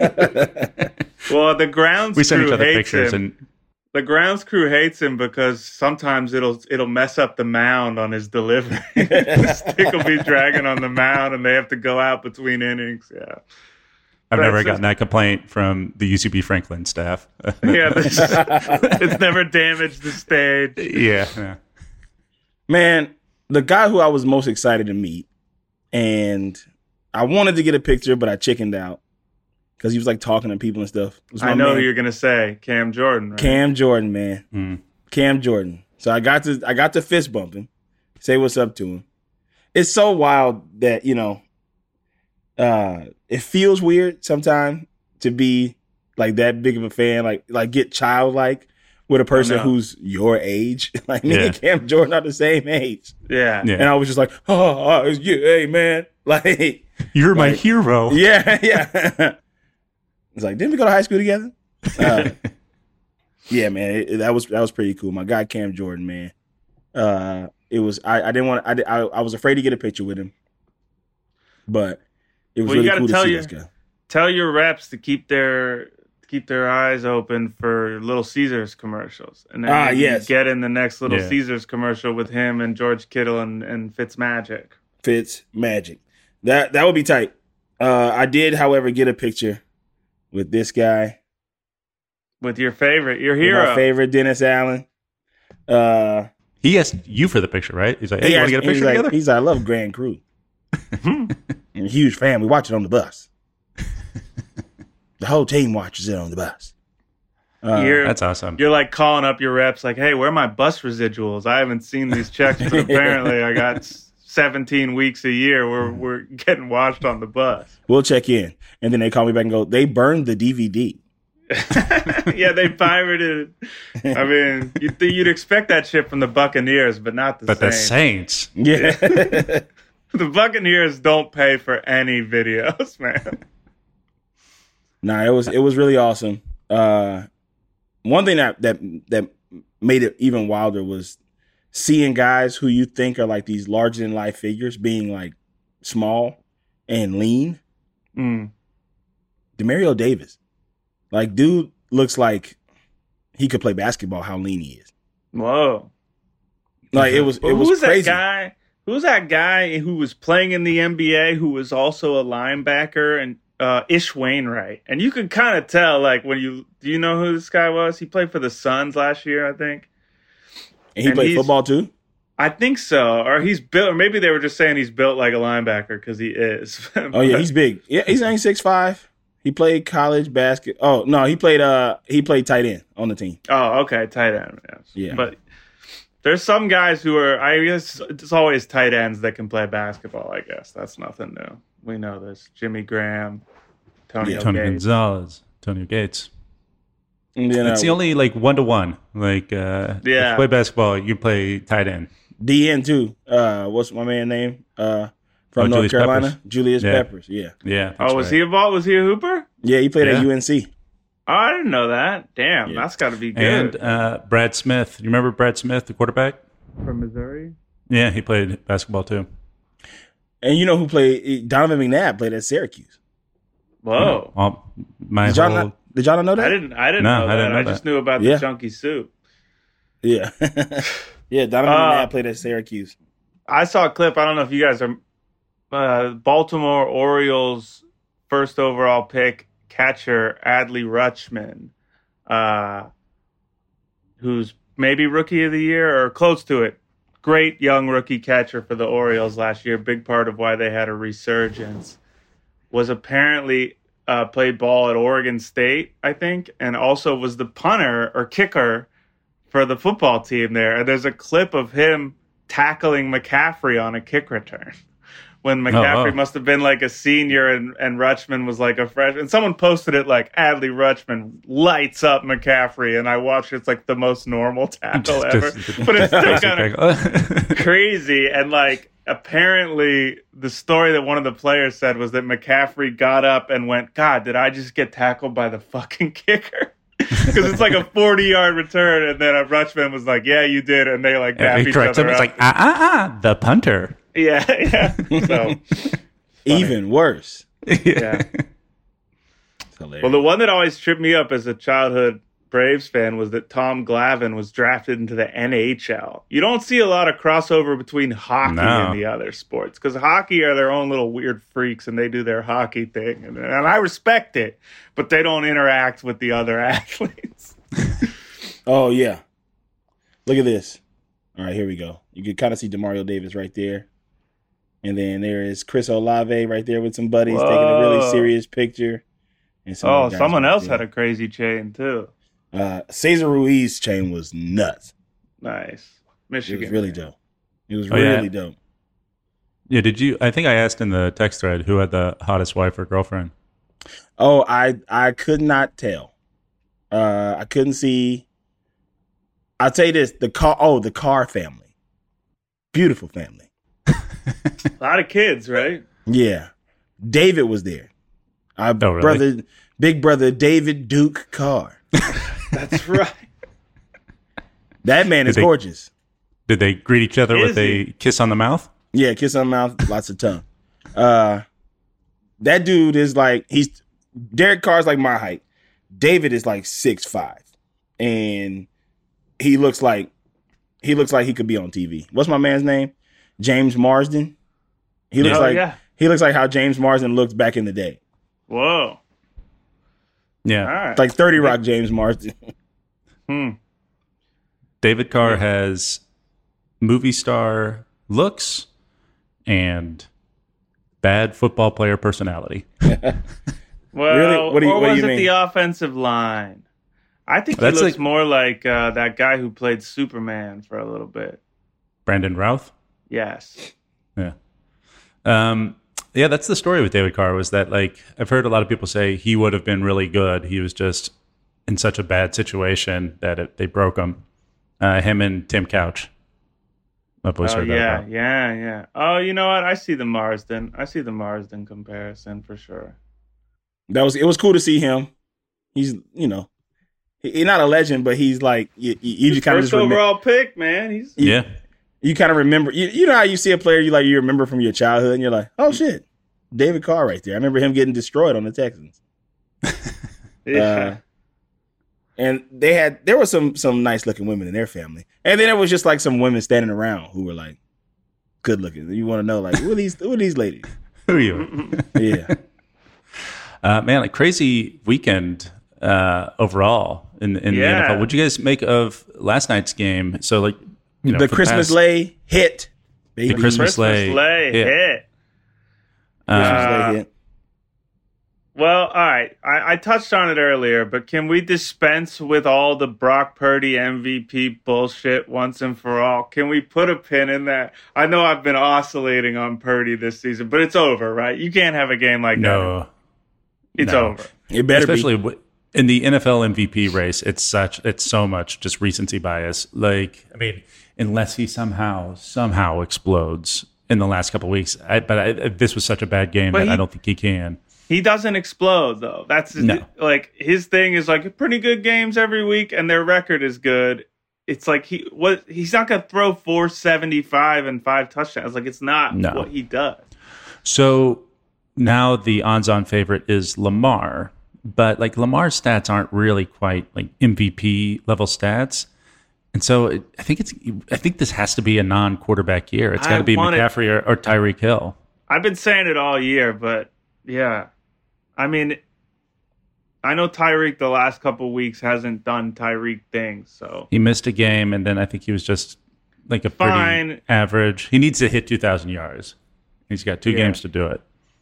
Well, the grounds we send crew each other hates pictures, him. and The grounds crew hates him because sometimes it'll it'll mess up the mound on his delivery. The stick will be dragging on the mound, and they have to go out between innings. Yeah, I've That's never just- gotten that complaint from the U C B Franklin staff. yeah. This, it's never damaged the stage. yeah, yeah. Man, the guy who I was most excited to meet, and I wanted to get a picture, but I chickened out because he was like talking to people and stuff. was my I know man, who you're gonna say, Cam Jordan. Right? Cam Jordan, man. Mm. Cam Jordan. So I got to I got to fist bump him, say what's up to him. It's so wild that, you know, uh, it feels weird sometimes to be like that big of a fan, like like get childlike with a person know. who's your age. Like me Yeah. and Cam Jordan are the same age. Yeah. Yeah. And I was just like, oh, oh it's you, hey man. Like, You're my Like- hero. yeah, yeah. It's like, didn't we go to high school together? Uh, yeah, man, it, it- that was that was pretty cool. My guy Cam Jordan, man. Uh, it was I, I didn't want I, I I was afraid to get a picture with him, but it was Well, you really gotta cool to tell see you- this guy. Tell your reps to keep their keep their eyes open for Little Caesars commercials, and then Ah, maybe yes. get in the next Little Yeah. Caesars commercial with him and George Kittle and, and Fitzmagic. Fitz Magic. That that would be tight. Uh, I did, however, get a picture with this guy, With your favorite, your with hero. my favorite Dennis Allen. Uh, He asked you for the picture, right? He's like, "Hey, he you want asked- to get a he's picture like, together?" He's like, I love Grand Crew. I'm a huge fan. We watch it on the bus. The whole team watches it on the bus. Uh, You're, That's awesome. you're like calling up your reps, like, "Hey, where are my bus residuals? I haven't seen these checks, but apparently I got s- seventeen weeks a year we're we're getting watched on the bus. We'll check in, and then they call me back and go, they burned the D V D. Yeah, they pirated it. I mean, you'd, you'd expect that shit from the Buccaneers, but not the but Saints. the Saints. Yeah. The Buccaneers don't pay for any videos, man. Nah, it was it was really awesome. Uh, one thing that that that made it even wilder was seeing guys who you think are like these larger than life figures being like small and lean. Mm. Demario Davis, like, dude looks like he could play basketball. How lean he is. Whoa! Like it was. It was Who's crazy. that guy? Who's that guy who was playing in the N B A who was also a linebacker and uh, Ish Wainwright? And you can kind of tell, like, when you do you know who this guy was? He played for the Suns last year, I think. And he and played football too. I think so, or he's built, or maybe they were just saying he's built like a linebacker because he is. Oh yeah, he's big. Yeah, he's only six five. He played college basket. Oh no, he played. Uh, he played tight end on the team. Oh, okay, tight end. Yes. Yeah, but there's some guys who are. I guess it's always tight ends that can play basketball. I guess that's nothing new. We know this. Jimmy Graham, Tony, Yeah. Tony Gates. Gonzalez, Antonio Gates. And then, It's uh, the only like one to one. Like, uh, if Yeah. you play basketball, you play tight end. D N too. Uh, what's my man name? Uh, from Oh, North Julius Carolina, Peppers. Julius Yeah. Peppers. Yeah, Yeah. Oh, that's was right. he a ball? Was he a hooper? yeah. He played at Yeah. U N C. Oh, I didn't know that. Damn, Yeah. that's got to be good. And uh, Brad Smith. You remember Brad Smith, the quarterback? From Missouri. Yeah, he played basketball too. And you know who played? Donovan McNabb played at Syracuse. Whoa, Well, my Did y'all whole, not? Did y'all not know that? I didn't. I didn't No, know I that. didn't know I just that. knew about Yeah. the chunky soup. Yeah, yeah. Donovan Uh, McNabb played at Syracuse. I saw a clip. I don't know if you guys are. Uh, Baltimore Orioles first overall pick catcher Adley Rutschman, uh, who's maybe rookie of the year or close to it. Great young rookie catcher for the Orioles last year. Big part of why they had a resurgence. Was apparently uh, played ball at Oregon State, I think, and also was the punter or kicker for the football team there. And there's a clip of him tackling McCaffrey on a kick return when McCaffrey oh. must have been like a senior and, and Rutschman was like a freshman. Someone posted it like Adley Rutschman lights up McCaffrey, and I watched it. It's like the most normal tackle Just- ever. just- But it's still basic kind of tackle. crazy. And like apparently the story that one of the players said was that McCaffrey got up and went, God, did I just get tackled by the fucking kicker? Because it's like a forty yard return, and then a Rutschman was like, yeah, you did, and they like dap he each corrects other him. It's up. like, ah, ah, ah, the punter. yeah, yeah. So Even worse. yeah. It's hilarious. Well, the one that always tripped me up as a childhood Braves fan was that Tom Glavine was drafted into the N H L. You don't see a lot of crossover between hockey No. and the other sports because hockey are their own little weird freaks and they do their hockey thing. And, and I respect it, but they don't interact with the other athletes. Oh yeah. Look at this. All right, here we go. You can kind of see Demario Davis right there. And then there is Chris Olave right there with some buddies taking a really Whoa. serious picture. And some Oh, other guys someone right else there. had a crazy chain too. Uh, Cesar Ruiz chain was nuts. Nice. It Michigan. was really dope. It was Oh, yeah. really dope. Yeah, did you? I think I asked in the text thread who had the hottest wife or girlfriend. Oh, I I could not tell. Uh, I couldn't see. I'll tell you this: the car. Oh, the Carr family, beautiful family. A lot of kids, right? Yeah, David was there. Our Oh, really? brother, big brother David Duke Carr. That's right. That man is Did they- gorgeous. Did they greet each other Is with a he? kiss on the mouth? Yeah, kiss on the mouth, lots of tongue. Uh, that dude is like he's Derek Carr's like my height. David is like six five, and he looks like he looks like he could be on T V. What's my man's name? James Marsden. He looks Oh, like yeah. he looks like how James Marsden looked back in the day, Whoa. Yeah. All right. like thirty Rock James Marsden. Hmm. David Carr has movie star looks and bad football player personality. Well, Really? What do you- or what do was you it mean? the offensive line? I think he That's looks like- more like uh, that guy who played Superman for a little bit. Brandon Routh. Yes. Yeah. Um, yeah, that's the story with David Carr, was that, like, I've heard a lot of people say he would have been really good. He was just in such a bad situation that it, they broke him. Uh, him and Tim Couch. I've always oh, heard that yeah, about. yeah, yeah. Oh, you know what? I see the Marsden. I see the Marsden comparison for sure. That was it. Was cool to see him. He's, you know, he, he's not a legend, but he's like you. You just kind of first just remem- overall pick, man. He's you, Yeah. You kind of remember. You, you know how you see a player you like, you remember from your childhood, and you're like, oh shit, David Carr right there. I remember him getting destroyed on the Texans. yeah. Uh, and they had there were some some nice looking women in their family, and then it was just like some women standing around who were like good looking. You want to know, like, who are these who are these ladies? Who are you? Yeah, uh, man, a crazy weekend uh, overall in, in Yeah. the N F L. What'd you guys make of last night's game? So, like, you know, the for Christmas past- lay hit. Baby. The Christmas, Christmas lay, lay hit. hit. Uh, Christmas Uh, lay hit. Well, all right. I, I touched on it earlier, but can we dispense with all the Brock Purdy M V P bullshit once and for all? Can we put a pin in that? I know I've been oscillating on Purdy this season, but it's over, right? You can't have a game like that. no, It's no. over. It better especially be. w- in the N F L M V P race. It's such, it's so much just recency bias. Like, I mean, unless he somehow, somehow explodes in the last couple of weeks. I, but I, this was such a bad game But that he- I don't think he can. He doesn't explode, though. That's No. like his thing is like pretty good games every week, and their record is good. It's like he what he's not gonna throw four seventy five and five touchdowns. Like it's not No. what he does. So now the odds-on favorite is Lamar, but like Lamar's stats aren't really quite like M V P level stats, and so it, I think it's I think this has to be a non-quarterback year. It's got I to be wanted- McCaffrey or, or Tyreek Hill. I've been saying it all year, but yeah, I mean, I know Tyreek the last couple weeks hasn't done Tyreek things, so He missed a game, and then I think he was just like a pretty Fine. average. He needs to hit two thousand yards. He's got two Yeah. games to do it.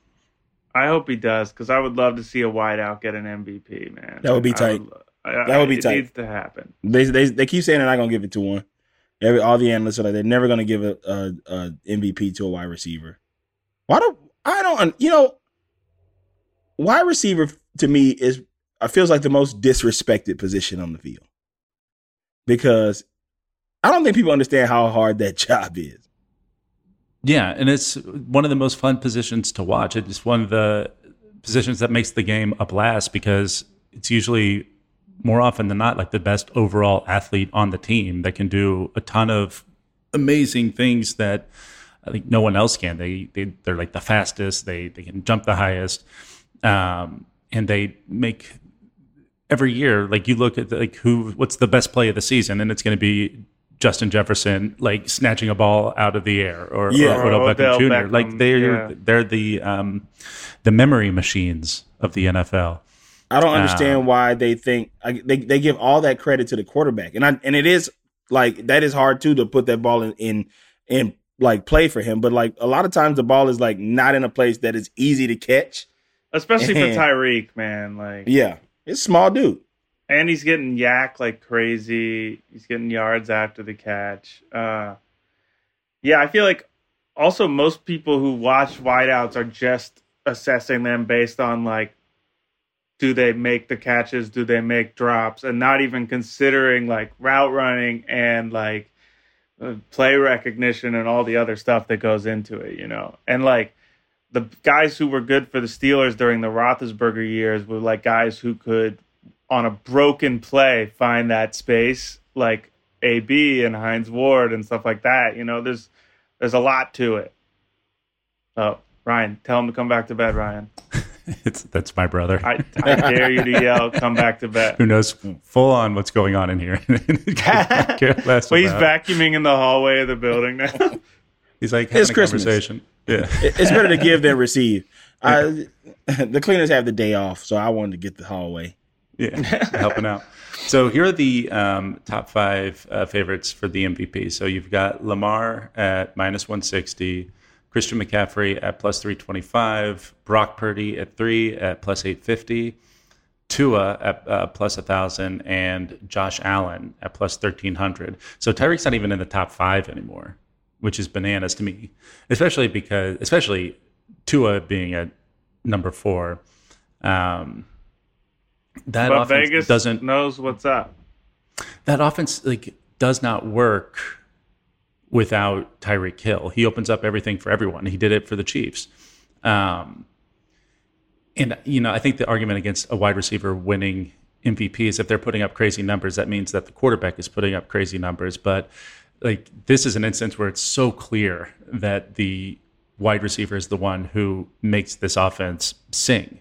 I hope he does because I would love to see a wideout get an M V P, man. That would be I tight. I- That would be it tight. needs to happen. They they they keep saying they're not gonna give it to one. Every all the analysts are like they're never gonna give a, a, a M V P to a wide receiver. Why do I don't you know? Wide receiver to me is it feels like the most disrespected position on the field because I don't think people understand how hard that job is. Yeah, and it's one of the most fun positions to watch. It's one of the positions that makes the game a blast because it's usually more often than not like the best overall athlete on the team that can do a ton of amazing things that I think no one else can. They, they they're like the fastest. They they can jump the highest, um, and they make every year. Like you look at the, like who what's the best play of the season, and it's going to be Justin Jefferson like snatching a ball out of the air, or, Yeah. or Odell Or Beckham Odell Junior Beckham, Like they're yeah. they're the um, the memory machines of the N F L. I don't understand Um, why they think I, they they give all that credit to the quarterback, and I and it is like that is hard too to put that ball in in, in like play for him. But like a lot of times the ball is like not in a place that is easy to catch. Especially for Man. Tyreek, man. Like, Yeah, it's a small dude. and he's getting yak like crazy. He's getting yards after the catch. Uh, yeah, I feel like also most people who watch wideouts are just assessing them based on like, do they make the catches? Do they make drops? And not even considering like route running and like uh, play recognition and all the other stuff that goes into it, you know? And like the guys who were good for the Steelers during the Roethlisberger years were like guys who could, on a broken play, find that space, like A B and Hines Ward and stuff like that. You know, there's there's a lot to it. Oh, Ryan, tell him to come back to bed, Ryan. It's that's my brother. I, I dare you to yell, come back to bed. Who knows full on what's going on in here? Care less Well, he's about. vacuuming in the hallway of the building now. He's like having It's a Christmas. conversation. Yeah. It- It's better to give than receive. I, the cleaners have the day off, so I wanted to get the hallway. Yeah, helping out. So here are the um, top five uh, favorites for the M V P. So you've got Lamar at minus one sixty, Christian McCaffrey at plus three twenty-five, Brock Purdy at three at plus eight fifty, Tua at uh, plus one thousand, and Josh Allen at plus thirteen hundred. So Tyreek's not even in the top five anymore, which is bananas to me, especially because, especially Tua being at number four. Um, that but offense Vegas doesn't knows what's up. That offense like does not work without Tyreek Hill. He opens up everything for everyone. He did it for the Chiefs. Um, and, you know, I think the argument against a wide receiver winning M V P is if they're putting up crazy numbers, that means that the quarterback is putting up crazy numbers. But, like, this is an instance where it's so clear that the wide receiver is the one who makes this offense sing.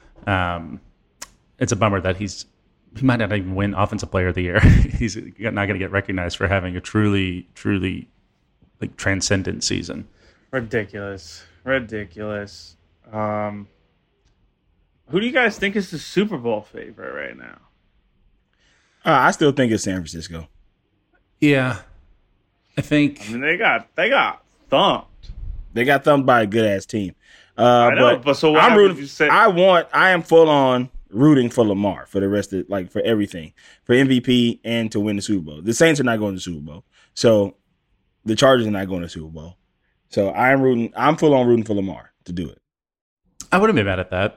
Um, it's a bummer that he's he might not even win Offensive Player of the Year. He's not going to get recognized for having a truly, truly like transcendent season. Ridiculous, ridiculous. Um, who do you guys think is the Super Bowl favorite right now? Uh, I still think it's San Francisco. Yeah, I think. I mean, they got they got thumped. They got thumped by a good ass team. Uh, I know, but, but so what I'm happens rooting. if you say- I want. I am full on rooting for Lamar for the rest of like for everything, for M V P and to win the Super Bowl. The Saints are not going to the Super Bowl, so the Chargers are not going to the Super Bowl. So I'm rooting. I'm full on rooting for Lamar to do it. I wouldn't be mad at that.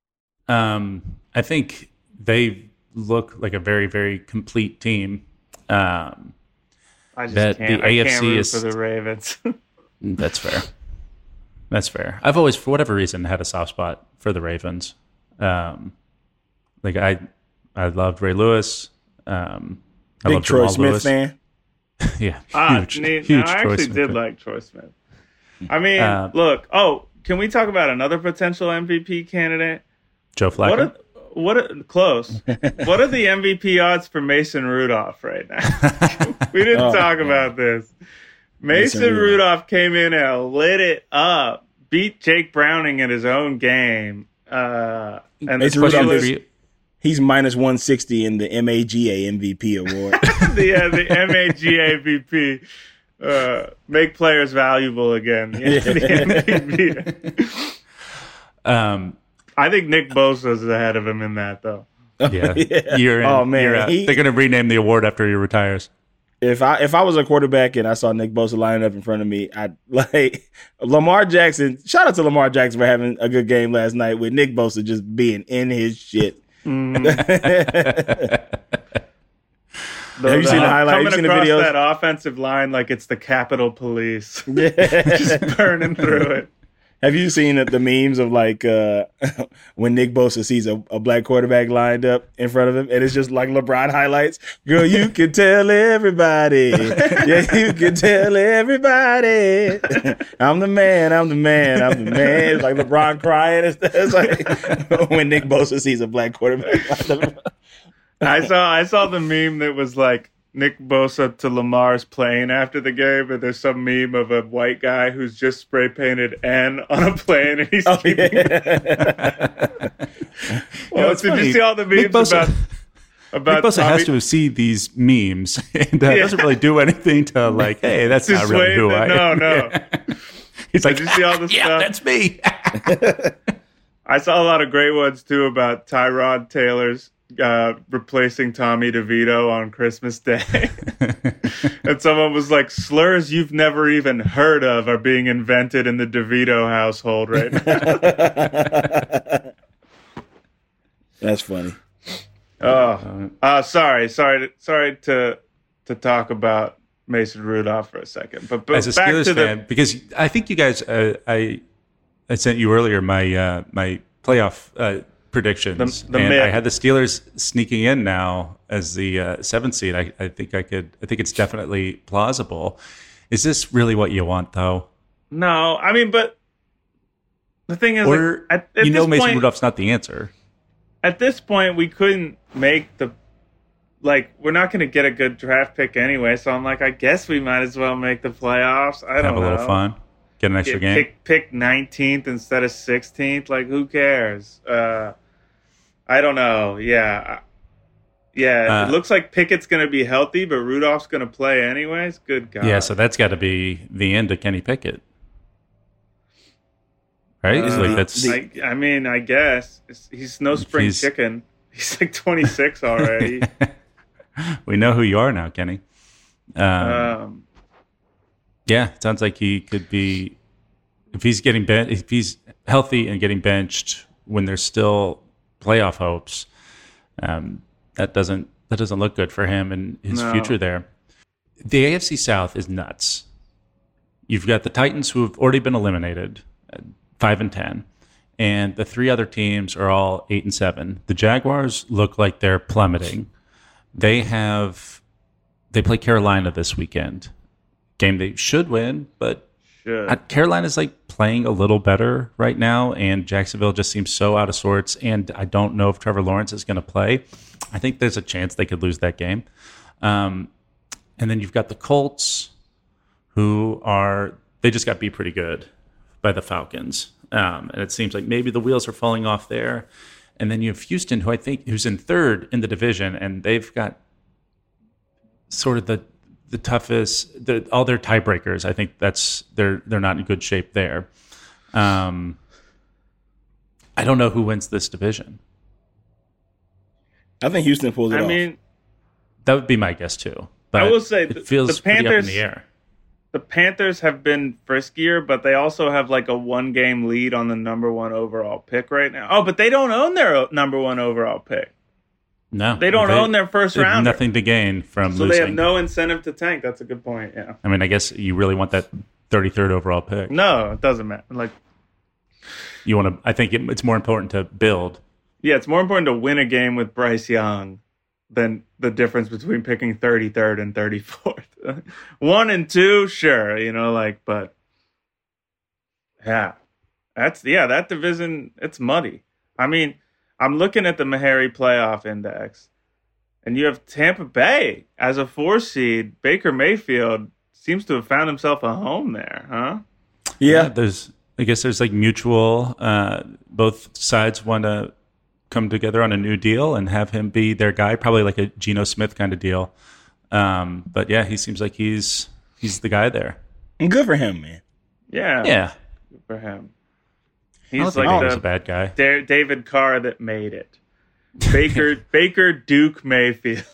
Um, I think they look like a very, very complete team. Um, I just that can't. the I A F can't C root is for the Ravens. That's fair. That's fair. I've always, for whatever reason, had a soft spot for the Ravens. Um, like I, I loved Ray Lewis. Um, I Big loved Troy Jamal Smith Lewis. fan. Yeah, Ah, huge, neat. huge No, I Troy actually Smith did fan. like Troy Smith. I mean, Uh, look. Oh, can we talk about another potential M V P candidate? Joe What? Flacco. Are, what? Are, close. What are the M V P odds for Mason Rudolph right now? We didn't Oh, talk man. about this. Mason, Mason Rudolph. Rudolph came in and lit it up. Beat Jake Browning in his own game. Uh, and Mason the Rudolph Steelers- for you. He's minus one sixty in the M A G A M V P award. the uh, the M A G A V P. Uh, make players valuable again. Yeah, the M V P. Um, I think Nick Bosa is ahead of him in that, though. yeah, Yeah. You're in, Oh, man, you're out. he- They're going to rename the award after he retires. If I if I was a quarterback and I saw Nick Bosa lining up in front of me, I'd like Lamar Jackson. Shout out to Lamar Jackson for having a good game last night with Nick Bosa just being in his shit. Mm. Have you seen the highlight? Have you Coming seen the across videos? that offensive line like it's the Capitol Police, Yeah. just burning through it. Have you seen the, the memes of like uh, when Nick Bosa sees a, a black quarterback lined up in front of him, and it's just like LeBron highlights? Girl, you can tell everybody. Yeah, you can tell everybody. I'm the man. I'm the man. I'm the man. It's like LeBron crying. It's, it's like when Nick Bosa sees a black quarterback lined up. I saw I saw the meme that was like Nick Bosa to Lamar's plane after the game, and there's some meme of a white guy who's just spray painted N on a plane, and he's Oh, keeping. yeah. Well, it's did funny. you see all the Nick memes Bosa- about about Nick Bosa Tommy? has to see these memes, and uh, Yeah. doesn't really do anything to like, hey, that's not Just really wait, who I no, am. no. Yeah. He's like, Did you see all the yeah, stuff? that's me. I saw a lot of great ones too about Tyrod Taylor's uh, replacing Tommy DeVito on Christmas Day. And someone was like, slurs you've never even heard of are being invented in the DeVito household right now. That's funny. Oh, uh, sorry, sorry, sorry to to talk about Mason Rudolph for a second, but, but As a back Steelers to fan, the because I think you guys, uh, I I sent you earlier my uh, my playoff uh, predictions, The- the and mid. I had the Steelers sneaking in now as the uh, seventh seed. I, I think I could. I think it's definitely plausible. Is this really what you want, though? no, I mean, but the thing is, Or like, at, at you know, this Mason point, Rudolph's not the answer. at this point, we couldn't make the like. We're not going to get a good draft pick anyway, so I'm like, I guess we might as well make the playoffs. I don't Have a know. little fun, get an extra Get- game. Pick pick nineteenth instead of sixteenth. Like, who cares? Uh, I don't know. Yeah, yeah. Uh, it looks like Pickett's going to be healthy, but Rudolph's going to play anyways. Good God. Yeah, so that's got to be the end of Kenny Pickett, right? Uh, like that's I, I mean, I guess It's- he's no spring He's- chicken. He's like twenty-six already. we know who you are now, Kenny. Um, um, Yeah, it sounds like he could be, if he's getting ben- if he's healthy and getting benched when there's still playoff hopes, um, that doesn't that doesn't look good for him and his No. future there. The A F C South is nuts. You've got the Titans who have already been eliminated, at five and ten, and the three other teams are all eight and seven. The Jaguars look like they're plummeting. They have they play Carolina this weekend. Game they should win, but Should. Carolina's like playing a little better right now, and Jacksonville just seems so out of sorts. And I don't know if Trevor Lawrence is going to play. I think there's a chance they could lose that game. Um, and then you've got the Colts, who are they just got beat pretty good by the Falcons, um, and it seems like maybe the wheels are falling off there. And then you have Houston, who I think who's in third in the division, and they've got sort of the the toughest, the, all their tiebreakers. I think that's they're they're not in good shape there. Um, I don't know who wins this division. I think Houston pulls it I off. mean, That would be my guess too. But I will say it the- feels the pretty up in Panthers- the air. the Panthers have been friskier, but they also have like a one-game lead on the number one overall pick right now. Oh, but they don't own their number one overall pick. No, They don't own their first they have rounder. Nothing to gain from So losing. they have no incentive to tank. That's a good point, yeah. I mean, I guess you really want that thirty-third overall pick. No, it doesn't matter. Like, You want to. I think it, it's more important to build. yeah, it's more important to win a game with Bryce Young than the difference between picking thirty-third and thirty-fourth. One and two, sure, you know, like, but yeah, that's, yeah, that division, it's muddy. I mean, I'm looking at the Meharry playoff index, and you have Tampa Bay as a four seed. Baker Mayfield seems to have found himself a home there, huh? yeah. There's. I guess there's like mutual. Uh, both sides want to come together on a new deal and have him be their guy. Probably like a Geno Smith kind of deal. Um, but yeah, he seems like he's he's the guy there. And good for him, man. Yeah. Yeah, Good for him. I don't He's think like he was the a bad guy. Da- David Carr that made it. Baker Baker Duke Mayfield.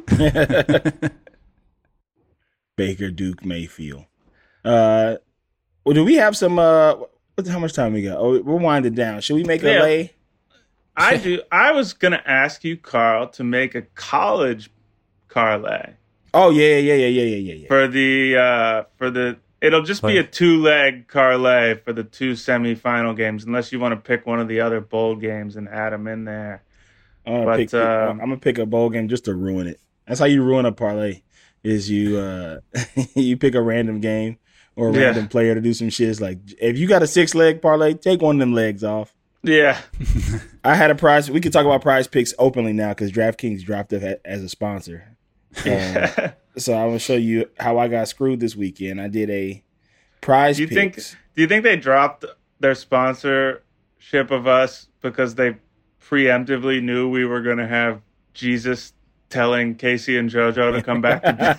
Baker Duke Mayfield. Uh, well, do we have some? Uh, what, how much time we got? Oh, we're winding down. Should we make a Yeah. lay? I do. I was gonna ask you, Carl, to make a college parlay Oh yeah, yeah, yeah, yeah, yeah, yeah, yeah. for the uh, for the. It'll just be Play. a two leg parlay for the two semifinal games, unless you want to pick one of the other bowl games and add them in there. I'm gonna, But, pick, um, I'm gonna pick a bowl game just to ruin it. That's how you ruin a parlay. Is you uh, you pick a random game or a Yeah. random player to do some shit. It's like if you got a six leg parlay, take one of them legs off. Yeah, I had a prize. We can talk about Prize Picks openly now because DraftKings dropped it as a sponsor. Um, so I'm gonna show you how I got screwed this weekend. I did a Prize do you think? Picks. Do you think they dropped their sponsorship of us because they preemptively knew we were going to have Jesus telling Casey and JoJo to come back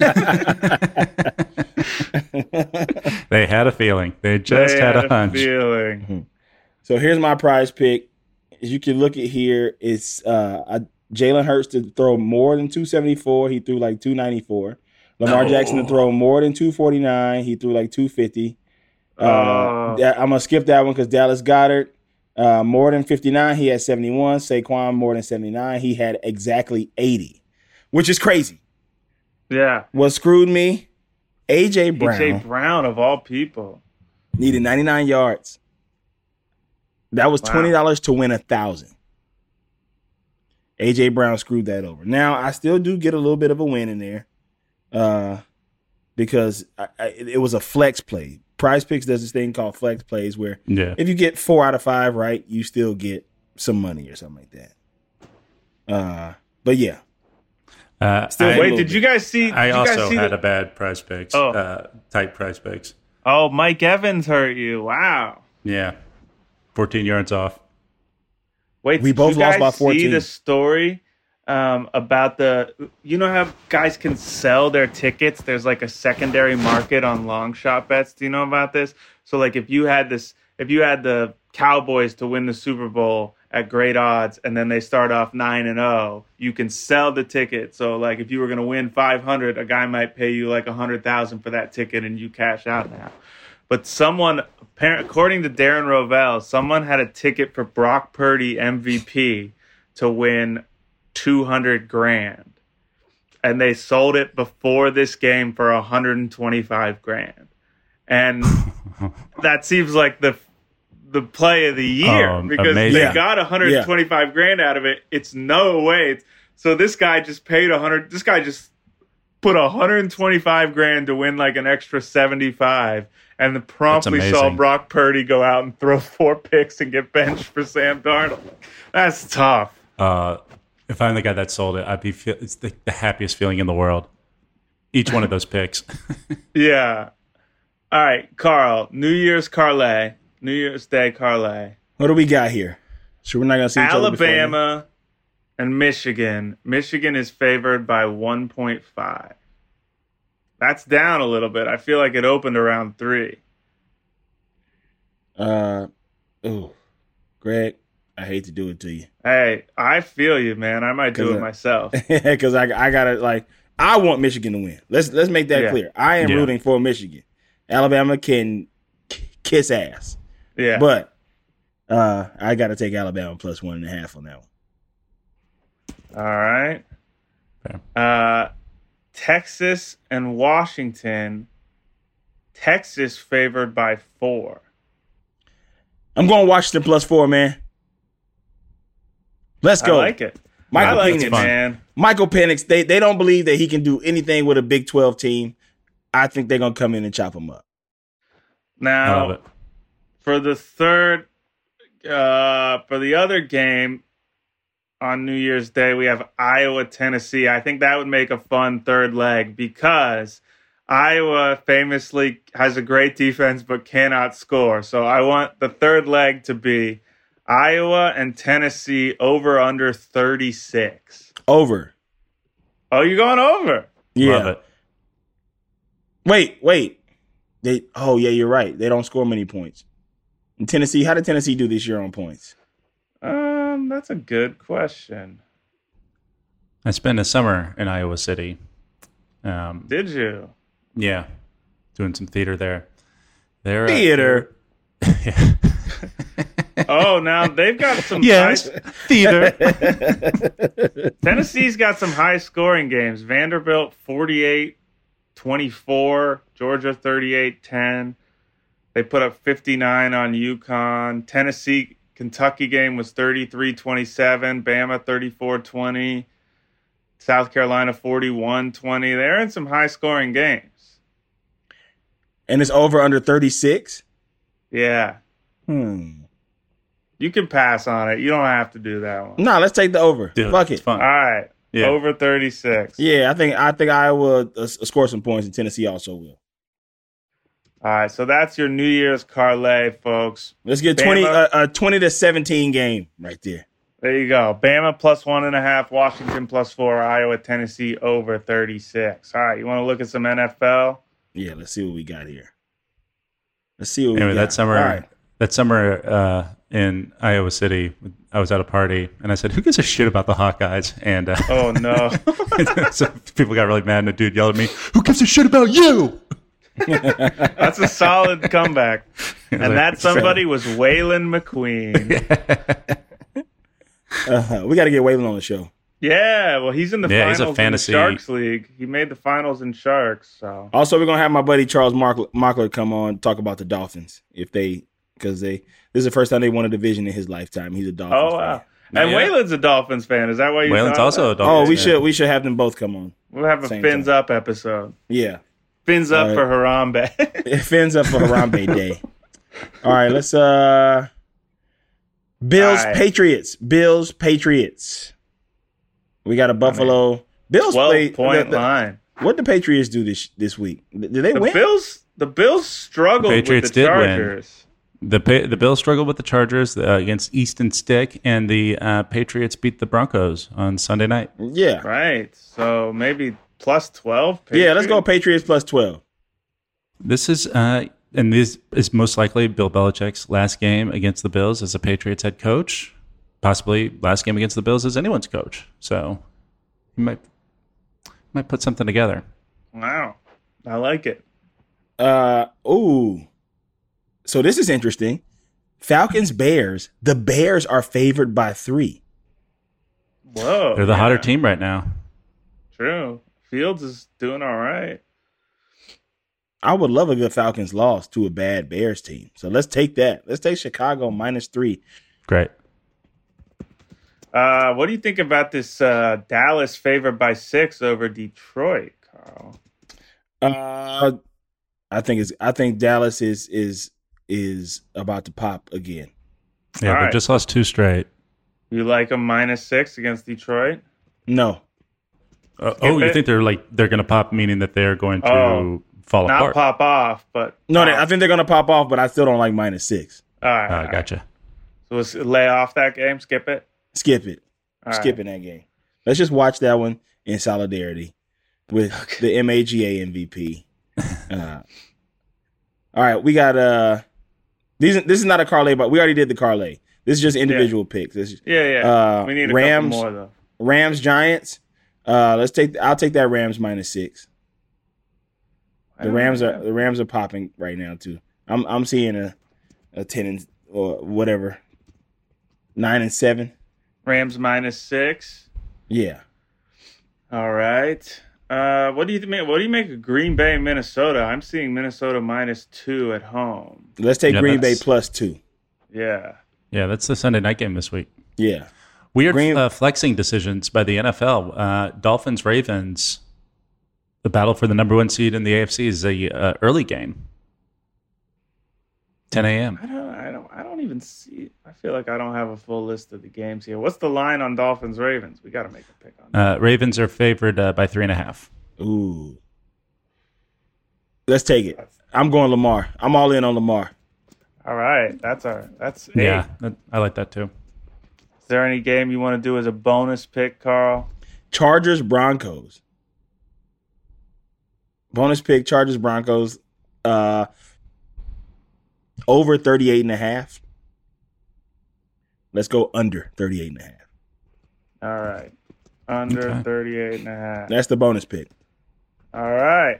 to They had a feeling. They just They had, a hunch. feeling. So here's my Prize Pick. As you can look at here, it's uh, a, Jalen Hurts to throw more than two seventy-four. He threw like two ninety-four. Lamar No. Jackson to throw more than two forty-nine. He threw like two fifty. Uh, Oh. that- I'm gonna skip that one because Dallas Goedert uh, more than fifty-nine. He had seventy-one. Saquon more than seventy-nine. He had exactly eighty, which is crazy. Yeah. What screwed me? A J A Brown J Brown of all people. needed ninety-nine yards. That was Wow. twenty dollars to win a thousand. A J Brown screwed that over. Now I still do get a little bit of a win in there, uh, because I, I, it was a flex play. Prize Picks does this thing called flex plays where Yeah. if you get four out of five right, you still get some money or something like that. Uh, but yeah, Uh, Still I, Wait, little did you guys see? I did you guys also see had the- a bad Prize Picks. Oh. Uh, tight Prize Picks. Oh, Mike Evans hurt you. Wow. Yeah, fourteen yards off. Wait, We did both you lost guys by See fourteen. the story um, about the? You know how guys can sell their tickets? There's like a secondary market on long shot bets. Do you know about this? So like if you had this, if you had the Cowboys to win the Super Bowl at great odds, and then they start off nine and oh, you can sell the ticket. So like if you were going to win five hundred, a guy might pay you like one hundred thousand for that ticket and you cash out now. But someone, according to Darren Rovell, someone had a ticket for Brock Purdy M V P to win two hundred grand. And they sold it before this game for one hundred twenty-five grand. And that seems like the the play of the year oh, because amazing. they Yeah. got one hundred twenty-five yeah. grand out of it. It's no way. So this guy just paid one hundred. This guy just put one hundred twenty-five grand to win like an extra seventy-five, and then promptly saw Brock Purdy go out and throw four picks and get benched for Sam Darnold. That's tough. Uh, if I'm the guy that sold it, I'd be feel, it's the, the happiest feeling in the world. Each one of those picks. Yeah. All right, Carl. New Year's parlay. New Year's Day parlay. What do we got here? So we're not gonna see each other before then? Alabama and Michigan. Michigan is favored by one point five. That's down a little bit. I feel like it opened around three. Uh, oh, Greg, I hate to do it to you. Hey, I feel you, man. I might do it I, myself. Because I, I gotta like, I want Michigan to win. Let's let's make that Yeah. clear. I am Yeah. rooting for Michigan. Alabama can k- kiss ass, Yeah. but uh, I got to take Alabama plus one and a half on that one. All right. Fair. Uh, Texas and Washington. Texas favored by four. I'm going Washington plus four, man. Let's go. I like it. Michael I like Penix, it, man. Michael Penix, they, they don't believe that he can do anything with a Big twelve team. I think they're going to come in and chop him up. I Now, love it. for the third, uh, for the other game on New Year's Day, we have Iowa, Tennessee. I think that would make a fun third leg because Iowa famously has a great defense but cannot score. So I want the third leg to be Iowa and Tennessee over under thirty-six. Over. Oh, you're going over? Yeah. Love it. Wait, wait. They. Oh, yeah, you're right. They don't score many points. In Tennessee, how did Tennessee do this year on points? Um, that's a good question. I spent a summer in Iowa City. Um, Did you? yeah, doing some theater there. They're, uh, Theater. yeah. Oh, now they've got some Yes, high, theater. Tennessee's got some high scoring games. Vanderbilt forty-eight twenty-four, Georgia thirty-eight ten. They put up fifty-nine on UConn. Tennessee Kentucky game was thirty-three twenty-seven, Bama thirty-four twenty, South Carolina forty-one twenty. They're in some high scoring games. And it's over under thirty-six? Yeah. Hmm. You can pass on it. You don't have to do that one. No, let's take the over. Dude, Fuck it's it. fun. All right. Yeah. Over thirty-six. Yeah, I think I think Iowa uh, score some points, and Tennessee also will. All right. So that's your New Year's parlay, folks. Let's get Bama. twenty uh, a twenty to seventeen game right there. There you go. Bama plus one and a half, Washington plus four, Iowa, Tennessee over thirty-six. All right. You want to look at some N F L? Yeah, let's see what we got here. Let's see what Anyway, we got. that summer, All right. that summer uh, in Iowa City, I was at a party and I said, "Who gives a shit about the Hawkeyes?" And uh, Oh, no. so people got really mad, and a dude yelled at me, "Who gives a shit about you?" That's a solid comeback. And like, that somebody was Waylon McQueen. Uh, we got to get Waylon on the show. Yeah, well, he's in the Yeah, he's finals a fantasy- in the Sharks League. He made the finals in Sharks, so. Also, we're gonna have my buddy Charles Mark- Mockler come on talk about the Dolphins if they because they this is the first time they won a division in his lifetime. He's a Dolphins Oh, fan. wow. Not And yet. Waylon's a Dolphins fan. Is that why you Waylon's thought also a that? Dolphins Oh, we fan. should we should have them both come on. We'll have a Same Fins time. Up episode. Yeah, Fins Up All for Harambe. it fins up for Harambe Day. All right, let's uh, Bills All right. Patriots. Bills Patriots. We got a Buffalo Bills play. twelve-point the- the- line. What did the Patriots do this this week? Did they The win? Bills, the Bills struggled The Patriots with the did win. Chargers. The pa- the Bills struggled with the Chargers uh, against Easton Stick, and the uh, Patriots beat the Broncos on Sunday night. Yeah, Right. So maybe plus twelve. yeah. Let's go Patriots? Patriots plus twelve. This is uh, and this is most likely Bill Belichick's last game against the Bills as a Patriots head coach. possibly last game against the Bills as anyone's coach. So he might might put something together. Wow. I like it. Uh, ooh. So this is interesting. Falcons, Bears. The Bears are favored by three. Whoa. They're the yeah. hotter team right now. True. Fields is doing all right. I would love a good Falcons loss to a bad Bears team. So let's take that. Let's take Chicago minus three. Great. Uh, what do you think about this uh, Dallas favored by six over Detroit, Carl? Uh, I think it's. I think Dallas is is is about to pop again. Yeah, All they right. just lost two straight. You like them minus six against Detroit? No, Uh, oh, you it. think they're like they're going to pop, meaning that they're going to Oh, fall Not apart? pop off, but no. They, pop. I think they're gonna pop off, but I still don't like minus six. All right. all Uh, right. gotcha. So let's lay off that game. Skip it. Skip it. All Skipping that game. Let's just watch that one in solidarity with the M A G A M V P. Uh, all right, we got uh these. This is not a parlay, but we already did the parlay. This is just individual picks. This is, Yeah, yeah. Uh, we need a Rams, couple more though. Rams Giants. Uh, let's take. I'll take that Rams minus six. I The don't Rams know. are the Rams are popping right now too. I'm I'm seeing a a ten and, or whatever, nine and seven. Rams minus six. Yeah. All right. Uh, what do you think? What do you make of Green Bay, Minnesota? I'm seeing Minnesota minus two at home. Let's take Yeah, Green Bay that's- plus two. Yeah. Yeah, that's the Sunday night game this week. Yeah. Weird Green- uh, flexing decisions by the N F L. Uh, Dolphins, Ravens. The battle for the number one seed in the A F C is a uh, early game. ten a.m. I don't. I don't. I don't even see. I feel like I don't have a full list of the games here. What's the line on Dolphins Ravens? We got to make a pick on that. Uh, Ravens are favored uh, by three and a half. Ooh. Let's take it. I'm going Lamar. I'm all in on Lamar. All right. That's our. That's eight. Yeah, that, I like that too. Is there any game you want to do as a bonus pick, Carl? Chargers Broncos. Bonus pick Chargers Broncos. Uh, over thirty-eight and a half. Let's go under thirty-eight and a half. All right. Under Okay. thirty-eight and a half. That's the bonus pick. All right.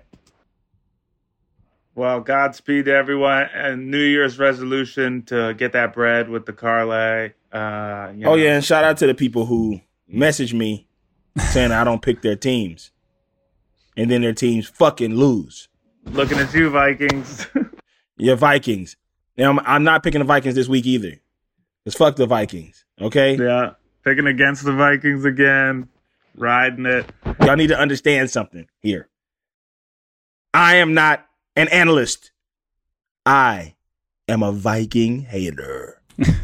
Well, Godspeed to everyone, and New Year's resolution to get that bread with the parlay. Uh, you know. Oh yeah, and shout out to the people who message me saying I don't pick their teams, and then their teams fucking lose. Looking at you, Vikings. Your Vikings. Now I'm, I'm not picking the Vikings this week either. Cause fuck the Vikings. Okay, Yeah. Picking against the Vikings again. Riding it. y'all need to understand something here. I am not an analyst. I am a Viking hater.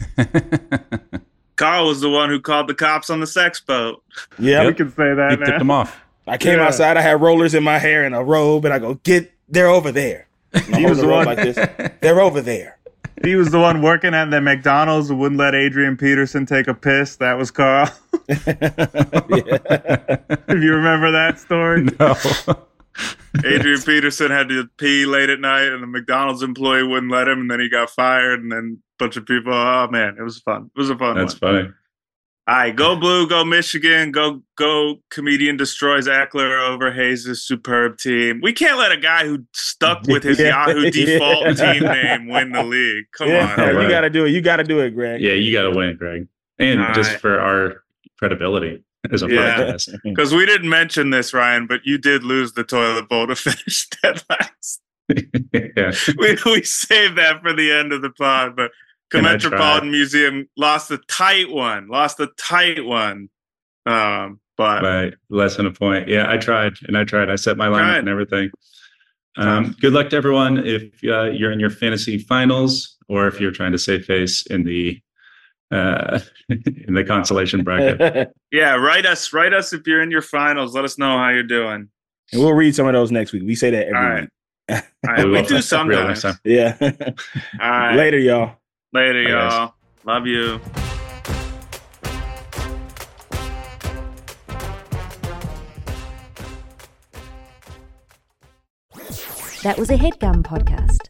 Carl was the one who called the cops on the sex boat. Yeah, We can say that He now. tipped them off. I came Yeah. outside. I had rollers in my hair and a robe, and I go, "Get, they're over there." And I He hold was the the robe one- like this. They're over there. He was the one working at the McDonald's who wouldn't let Adrian Peterson take a piss. That was Carl. If you remember that story. No. Adrian Peterson had to pee late at night, and the McDonald's employee wouldn't let him, and then he got fired, and then a bunch of people. Oh man, it was fun. It was a fun That's one. funny. All right, go Blue, go Michigan, go go. Comedian destroys Eckler over Hayes' superb team. We can't let a guy who stuck with his Yeah. Yahoo default Yeah. team name win the league. Come Yeah, on, you right. got to do it. You got to do it, Greg. Yeah, you got to win, Greg, and All just right. for our credibility as a Yeah. podcast. because we didn't mention this, Ryan, but you did lose the toilet bowl to finish dead last. Yeah, we we saved that for the end of the pod, but And I Metropolitan tried. Museum lost a tight one. Lost a tight one. Um, but by less than a point. Yeah, I tried, and I tried. I set my lineup Tried. and everything. Um, good luck to everyone if uh, you're in your fantasy finals, or if you're trying to save face in the uh, in the consolation bracket. yeah, write us, write us if you're in your finals. Let us know how you're doing. And we'll read some of those next week. We say that every All right. week. All right, we will. do Real sometimes. next time. Yeah. All right, Later, y'all. later, Bye, guys. y'all. Love you. That was a HeadGum podcast.